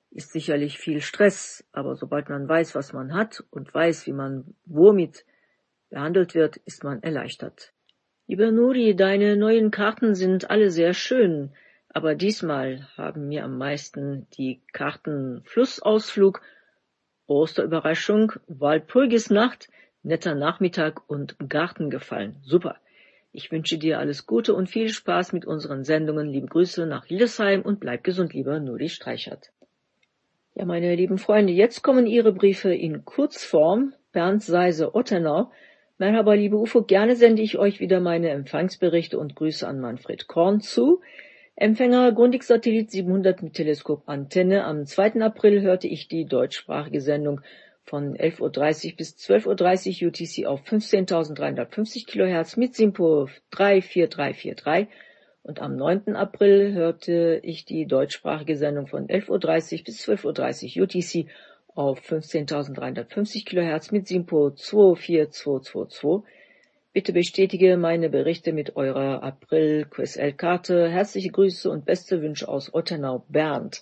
ist sicherlich viel Stress, aber sobald man weiß, was man hat und weiß, wie man womit behandelt wird, ist man erleichtert. Lieber Nuri, deine neuen Karten sind alle sehr schön, aber diesmal haben mir am meisten die Karten Flussausflug, Osterüberraschung, Walpurgisnacht, netter Nachmittag und Garten gefallen. Super. Ich wünsche dir alles Gute und viel Spaß mit unseren Sendungen. Liebe Grüße nach Hildesheim und bleib gesund, lieber Nuri Streichert. Ja, meine lieben Freunde, jetzt kommen Ihre Briefe in Kurzform. Bernd Seise, Ottenau. Merhaba, liebe Ufuk, gerne sende ich euch wieder meine Empfangsberichte und Grüße an Manfred Korn zu. Empfänger Grundig-Satellit siebenhundert mit Teleskopantenne. Am zweiten April hörte ich die deutschsprachige Sendung von elf Uhr dreißig bis zwölf Uhr dreißig U T C auf fünfzehntausenddreihundertfünfzig Kilohertz mit SINPO drei vier drei vier drei. Und am neunten April hörte ich die deutschsprachige Sendung von elf Uhr dreißig bis zwölf Uhr dreißig U T C auf fünfzehntausenddreihundertfünfzig Kilohertz mit SINPO zwei vier zwei zwei zwei. Bitte bestätige meine Berichte mit eurer April-Q S L-Karte. Herzliche Grüße und beste Wünsche aus Ottenau, Bernd.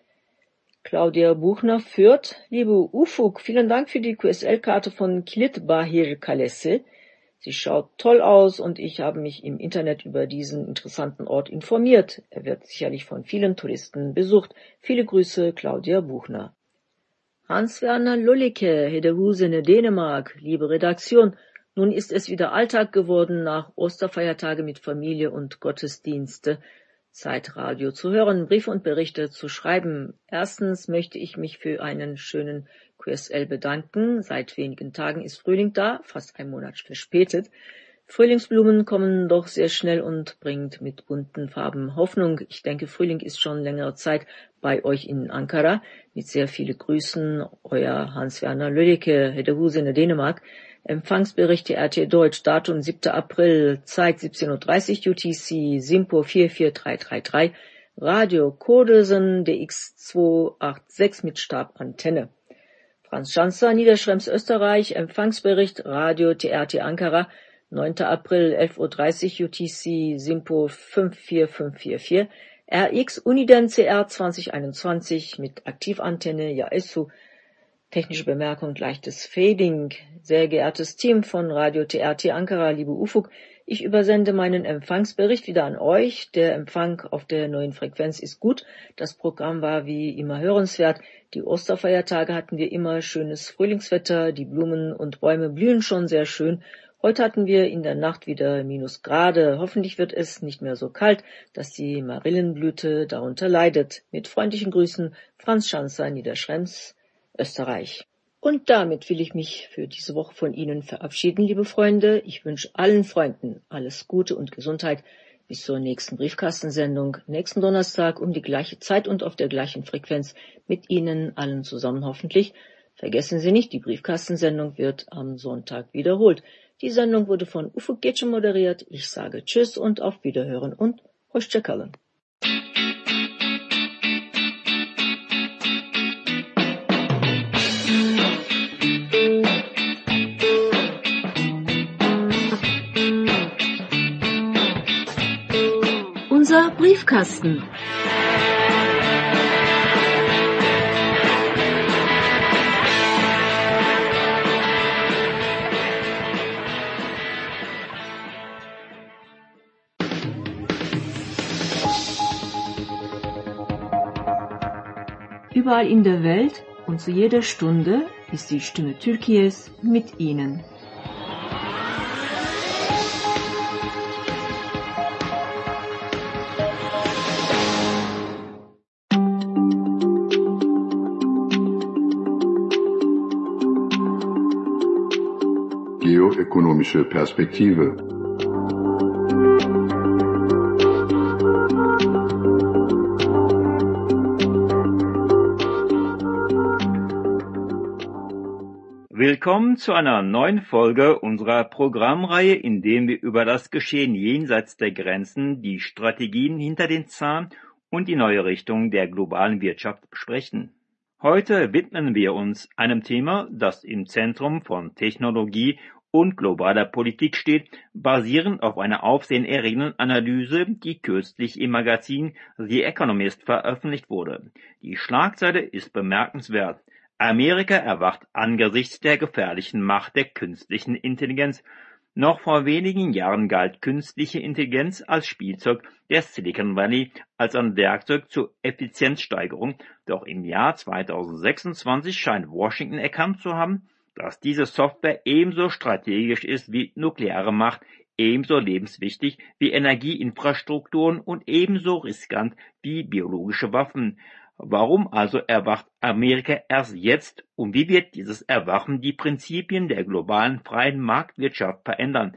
Claudia Buchner führt. Liebe Ufuk, vielen Dank für die Q S L-Karte von Kilit Bahir Kalesse. Sie schaut toll aus und ich habe mich im Internet über diesen interessanten Ort informiert. Er wird sicherlich von vielen Touristen besucht. Viele Grüße, Claudia Buchner. Hans-Werner Lullicke, Hedehusene, Dänemark. Liebe Redaktion, nun ist es wieder Alltag geworden, nach Osterfeiertage mit Familie und Gottesdienste Zeitradio zu hören, Briefe und Berichte zu schreiben. Erstens möchte ich mich für einen schönen Q S L bedanken. Seit wenigen Tagen ist Frühling da, fast ein Monat verspätet. Frühlingsblumen kommen doch sehr schnell und bringt mit bunten Farben Hoffnung. Ich denke, Frühling ist schon längere Zeit bei euch in Ankara. Mit sehr vielen Grüßen, euer Hans-Werner Lullicke, Hedehusene, Dänemark. Empfangsberichte R T Deutsch, Datum siebter April, Zeit siebzehn Uhr dreißig U T C, SINPO vier vier drei drei drei, Radio Kodesen D X zwei acht sechs mit Stabantenne. Franz Schanzer, Niederschrems, Österreich, Empfangsbericht Radio T R T Ankara, neunter April, elf Uhr dreißig U T C, SINPO fünf vier fünf vier vier, R X Uniden C R zwanzig einundzwanzig mit Aktivantenne, ja ist so. Technische Bemerkung, leichtes Fading. Sehr geehrtes Team von Radio T R T Ankara, liebe Ufuk, ich übersende meinen Empfangsbericht wieder an euch. Der Empfang auf der neuen Frequenz ist gut. Das Programm war wie immer hörenswert. Die Osterfeiertage hatten wir immer schönes Frühlingswetter. Die Blumen und Bäume blühen schon sehr schön. Heute hatten wir in der Nacht wieder Minusgrade. Hoffentlich wird es nicht mehr so kalt, dass die Marillenblüte darunter leidet. Mit freundlichen Grüßen, Franz Schanzer, Niederschrems, Österreich. Und damit will ich mich für diese Woche von Ihnen verabschieden, liebe Freunde. Ich wünsche allen Freunden alles Gute und Gesundheit bis zur nächsten Briefkastensendung, nächsten Donnerstag um die gleiche Zeit und auf der gleichen Frequenz mit Ihnen allen zusammen hoffentlich. Vergessen Sie nicht, die Briefkastensendung wird am Sonntag wiederholt. Die Sendung wurde von Ufuk Getschem moderiert. Ich sage Tschüss und auf Wiederhören und Hoşça kalın. Unser Briefkasten. Überall in der Welt und zu jeder Stunde ist die Stimme Türkiye's mit Ihnen. Geoökonomische Perspektive. Willkommen zu einer neuen Folge unserer Programmreihe, in der wir über das Geschehen jenseits der Grenzen, die Strategien hinter den Zahlen und die neue Richtung der globalen Wirtschaft sprechen. Heute widmen wir uns einem Thema, das im Zentrum von Technologie und globaler Politik steht, basierend auf einer aufsehenerregenden Analyse, die kürzlich im Magazin The Economist veröffentlicht wurde. Die Schlagzeile ist bemerkenswert. Amerika erwacht angesichts der gefährlichen Macht der künstlichen Intelligenz. Noch vor wenigen Jahren galt künstliche Intelligenz als Spielzeug der Silicon Valley, als ein Werkzeug zur Effizienzsteigerung. Doch im Jahr zweitausendsechsundzwanzig scheint Washington erkannt zu haben, dass diese Software ebenso strategisch ist wie nukleare Macht, ebenso lebenswichtig wie Energieinfrastrukturen und ebenso riskant wie biologische Waffen. Warum also erwacht Amerika erst jetzt und wie wird dieses Erwachen die Prinzipien der globalen freien Marktwirtschaft verändern?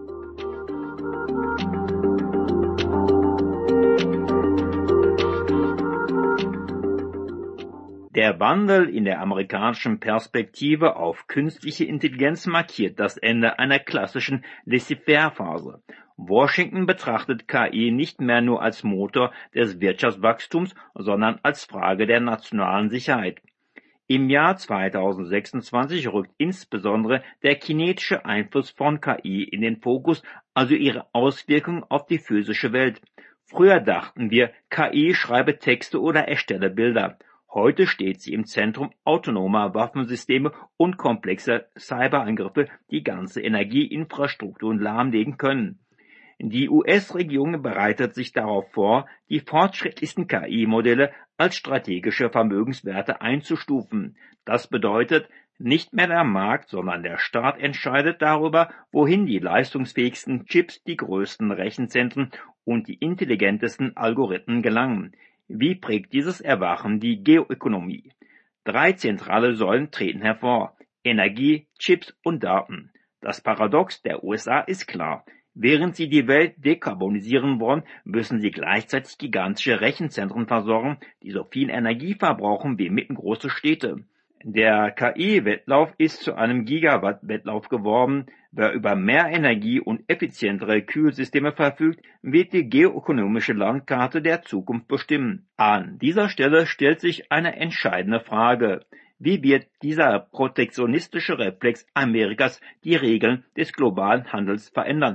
Der Wandel in der amerikanischen Perspektive auf künstliche Intelligenz markiert das Ende einer klassischen Laissez-faire-Phase. Washington betrachtet K I nicht mehr nur als Motor des Wirtschaftswachstums, sondern als Frage der nationalen Sicherheit. Im Jahr zweitausendsechsundzwanzig rückt insbesondere der kinetische Einfluss von K I in den Fokus, also ihre Auswirkungen auf die physische Welt. Früher dachten wir, K I schreibe Texte oder erstelle Bilder. Heute steht sie im Zentrum autonomer Waffensysteme und komplexer Cyberangriffe, die ganze Energieinfrastrukturen lahmlegen können. Die U S-Regierung bereitet sich darauf vor, die fortschrittlichsten K I-Modelle als strategische Vermögenswerte einzustufen. Das bedeutet, nicht mehr der Markt, sondern der Staat entscheidet darüber, wohin die leistungsfähigsten Chips, die größten Rechenzentren und die intelligentesten Algorithmen gelangen. Wie prägt dieses Erwachen die Geoökonomie? Drei zentrale Säulen treten hervor: Energie, Chips und Daten. Das Paradox der U S A ist klar. Während sie die Welt dekarbonisieren wollen, müssen sie gleichzeitig gigantische Rechenzentren versorgen, die so viel Energie verbrauchen wie mittelgroße Städte. Der K I-Wettlauf ist zu einem Gigawatt-Wettlauf geworden. Wer über mehr Energie und effizientere Kühlsysteme verfügt, wird die geoökonomische Landkarte der Zukunft bestimmen. An dieser Stelle stellt sich eine entscheidende Frage. Wie wird dieser protektionistische Reflex Amerikas die Regeln des globalen Handels verändern?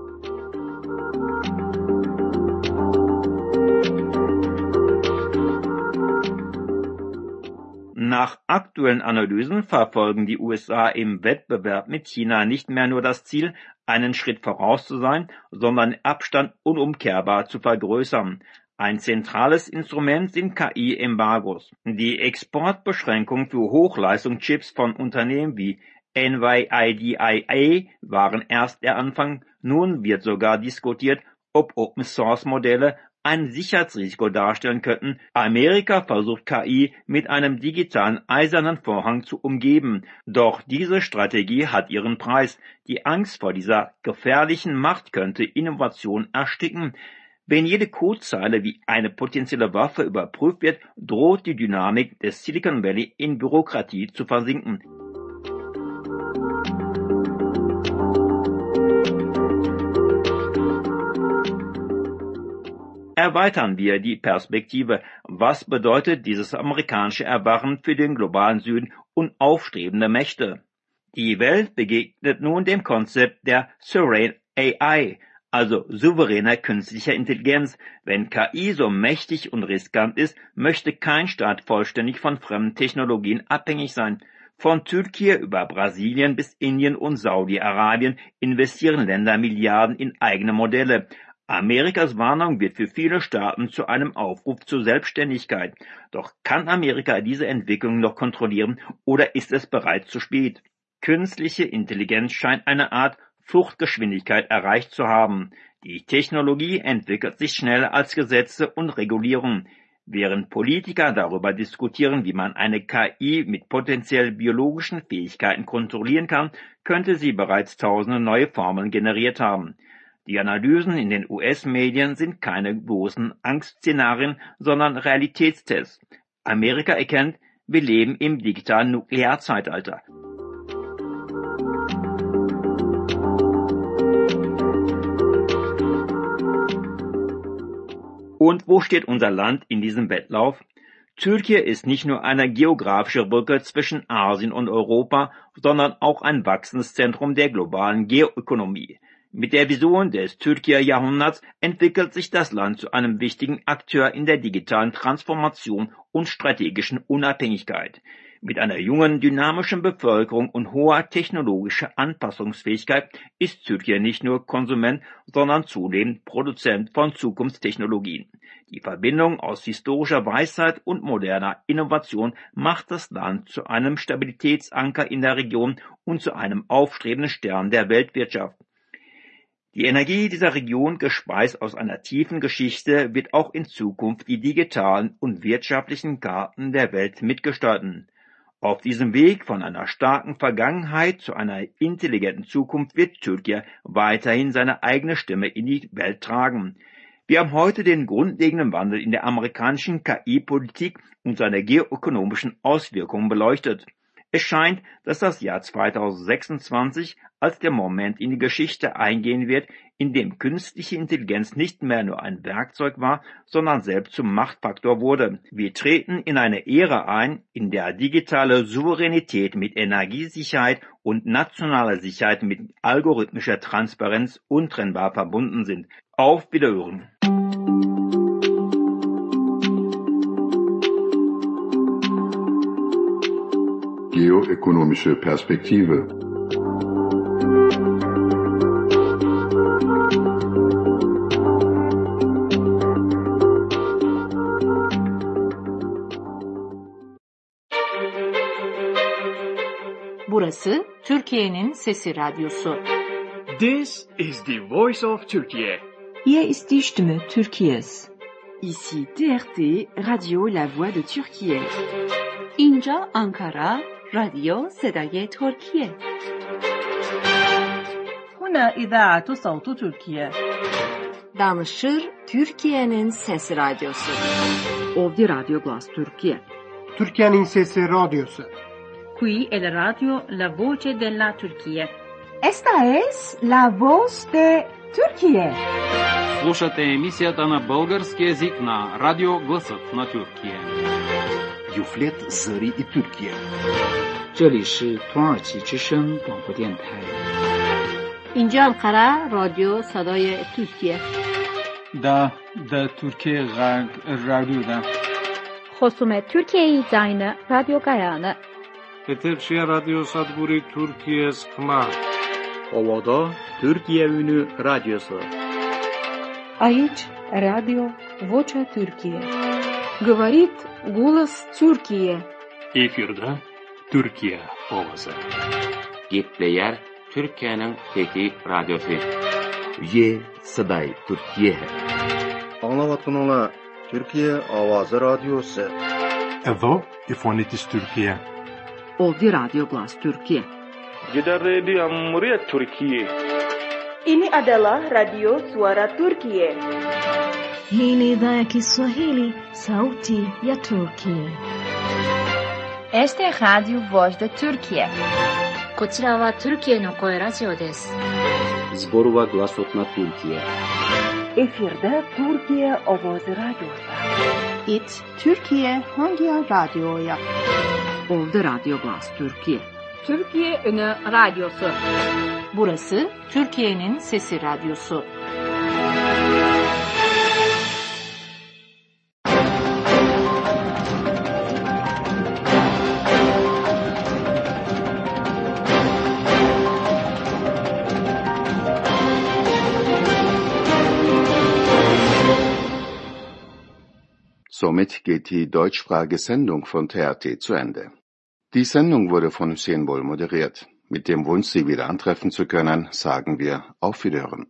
Nach aktuellen Analysen verfolgen die U S A im Wettbewerb mit China nicht mehr nur das Ziel, einen Schritt voraus zu sein, sondern den Abstand unumkehrbar zu vergrößern. Ein zentrales Instrument sind K I-Embargos. Die Exportbeschränkungen für Hochleistungschips von Unternehmen wie N V I D I A waren erst der Anfang. Nun wird sogar diskutiert, ob Open-Source-Modelle ein Sicherheitsrisiko darstellen könnten. Amerika versucht K I mit einem digitalen eisernen Vorhang zu umgeben. Doch diese Strategie hat ihren Preis. Die Angst vor dieser gefährlichen Macht könnte Innovation ersticken. Wenn jede Codezeile wie eine potenzielle Waffe überprüft wird, droht die Dynamik des Silicon Valley in Bürokratie zu versinken. Erweitern wir die Perspektive. Was bedeutet dieses amerikanische Erwachen für den globalen Süden und aufstrebende Mächte? Die Welt begegnet nun dem Konzept der Sovereign A I, also souveräner künstlicher Intelligenz. Wenn K I so mächtig und riskant ist, möchte kein Staat vollständig von fremden Technologien abhängig sein. Von Türkei über Brasilien bis Indien und Saudi-Arabien investieren Länder Milliarden in eigene Modelle. Amerikas Warnung wird für viele Staaten zu einem Aufruf zur Selbstständigkeit. Doch kann Amerika diese Entwicklung noch kontrollieren oder ist es bereits zu spät? Künstliche Intelligenz scheint eine Art Fluchtgeschwindigkeit erreicht zu haben. Die Technologie entwickelt sich schneller als Gesetze und Regulierungen. Während Politiker darüber diskutieren, wie man eine K I mit potenziell biologischen Fähigkeiten kontrollieren kann, könnte sie bereits tausende neue Formeln generiert haben. Die Analysen in den U S-Medien sind keine bloßen Angstszenarien, sondern Realitätstests. Amerika erkennt, wir leben im digitalen Nuklearzeitalter. Und wo steht unser Land in diesem Wettlauf? Türkei ist nicht nur eine geografische Brücke zwischen Asien und Europa, sondern auch ein wachsendes Zentrum der globalen Geoökonomie. Mit der Vision des Türkei-Jahrhunderts entwickelt sich das Land zu einem wichtigen Akteur in der digitalen Transformation und strategischen Unabhängigkeit. Mit einer jungen, dynamischen Bevölkerung und hoher technologischer Anpassungsfähigkeit ist Türkei nicht nur Konsument, sondern zudem Produzent von Zukunftstechnologien. Die Verbindung aus historischer Weisheit und moderner Innovation macht das Land zu einem Stabilitätsanker in der Region und zu einem aufstrebenden Stern der Weltwirtschaft. Die Energie dieser Region, gespeist aus einer tiefen Geschichte, wird auch in Zukunft die digitalen und wirtschaftlichen Karten der Welt mitgestalten. Auf diesem Weg von einer starken Vergangenheit zu einer intelligenten Zukunft wird Türkei weiterhin seine eigene Stimme in die Welt tragen. Wir haben heute den grundlegenden Wandel in der amerikanischen K I-Politik und seine geoökonomischen Auswirkungen beleuchtet. Es scheint, dass das Jahr zweitausendsechsundzwanzig als der Moment in die Geschichte eingehen wird, in dem künstliche Intelligenz nicht mehr nur ein Werkzeug war, sondern selbst zum Machtfaktor wurde. Wir treten in eine Ära ein, in der digitale Souveränität mit Energiesicherheit und nationaler Sicherheit mit algorithmischer Transparenz untrennbar verbunden sind. Auf Wiederhören! Geoökonomische Perspektive. Burası Türkiye'nin Sesi Radyosu. This is the voice of Turkey. Hier ist die Stimme Türkiye's. Ici T R T, Radio La Voix de Türkiye. اینجا آنکارا، رادیو صدای ترکیه. هنا إذاعة صوت تركيا. Danışır Türkiye'nin Sesi Radyosu. Ovdi Radyo Glas Türkiye. Türkiye'nin Sesi Radyosu. Qui è la radio La Voce della Turquía. Esta es la voz de Turquía. Слушате емисията на български език на Радио Гласът на Тюркия. Юфлет Зари и Türkiye. 这里是土耳其之声广播电台。 اینجا انقره رادیو صدای ترکیه. دا دا ترکیه غرب رادیو دا. خصوم ترکیه زاین رادیو گایانه. Eterşehir Radyo Sadburi Türkiye Skma. Ovada Türkiye Ünü Radyosu. Aici Radio Vocea Türkiye. Говорит голос Türkiye. Efirde Türkiye Ovası. Gitleyer Türkiye'nin teki radyosu. Ye Saday Türkiye. Anlavatınla Türkiye Avazı Radyosu. Evo İfonitis Türkiye. Ovdi Radyo Glas Türkiye. Jeddah Radio Amuriat Türkiye. Ini adalah Radio Suara Turkiye. Hii ni idhaa ya Kiswahili, sauti ya Turkiye. Este es Radio Voz de Turkiye. こちらはトルキエの声ラジオです。 Zborova Glasot na Türkiye. Efirde Türkiye Ovazı Radyosu. It Türkiye Hangi Radyo'ya? Ovdi Radyo Glas Türkiye. Türkiye Ünü Radyosu. Burası Türkiye'nin Sesi Radyosu. Somit geht die deutschsprachige Sendung von T R T zu Ende. Die Sendung wurde von Hüseyin Bol moderiert. Mit dem Wunsch, Sie wieder antreffen zu können, sagen wir auf Wiederhören.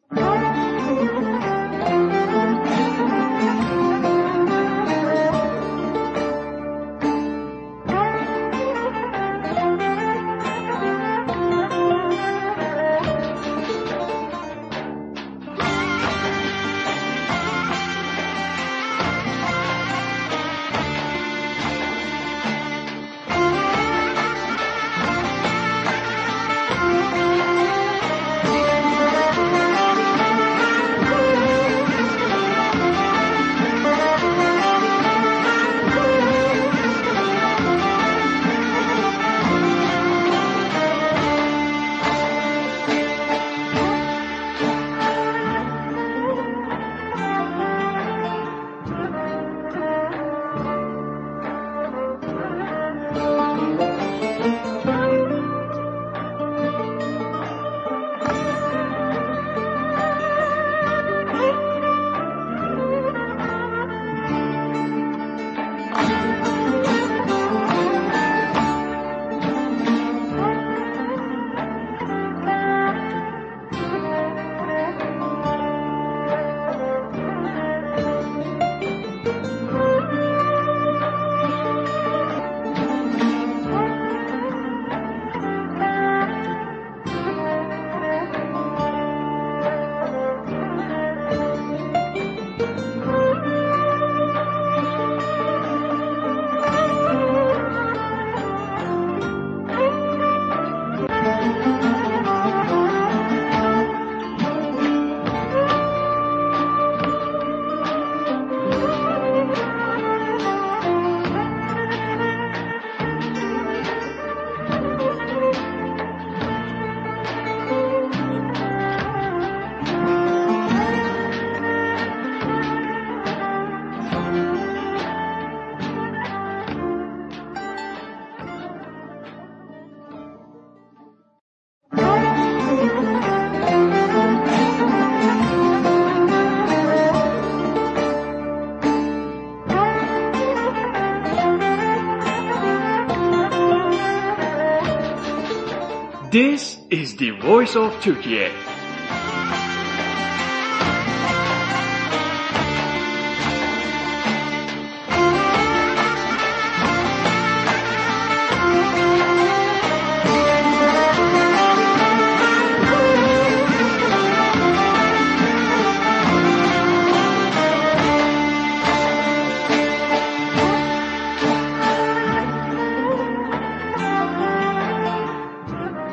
This is the voice of Turkey.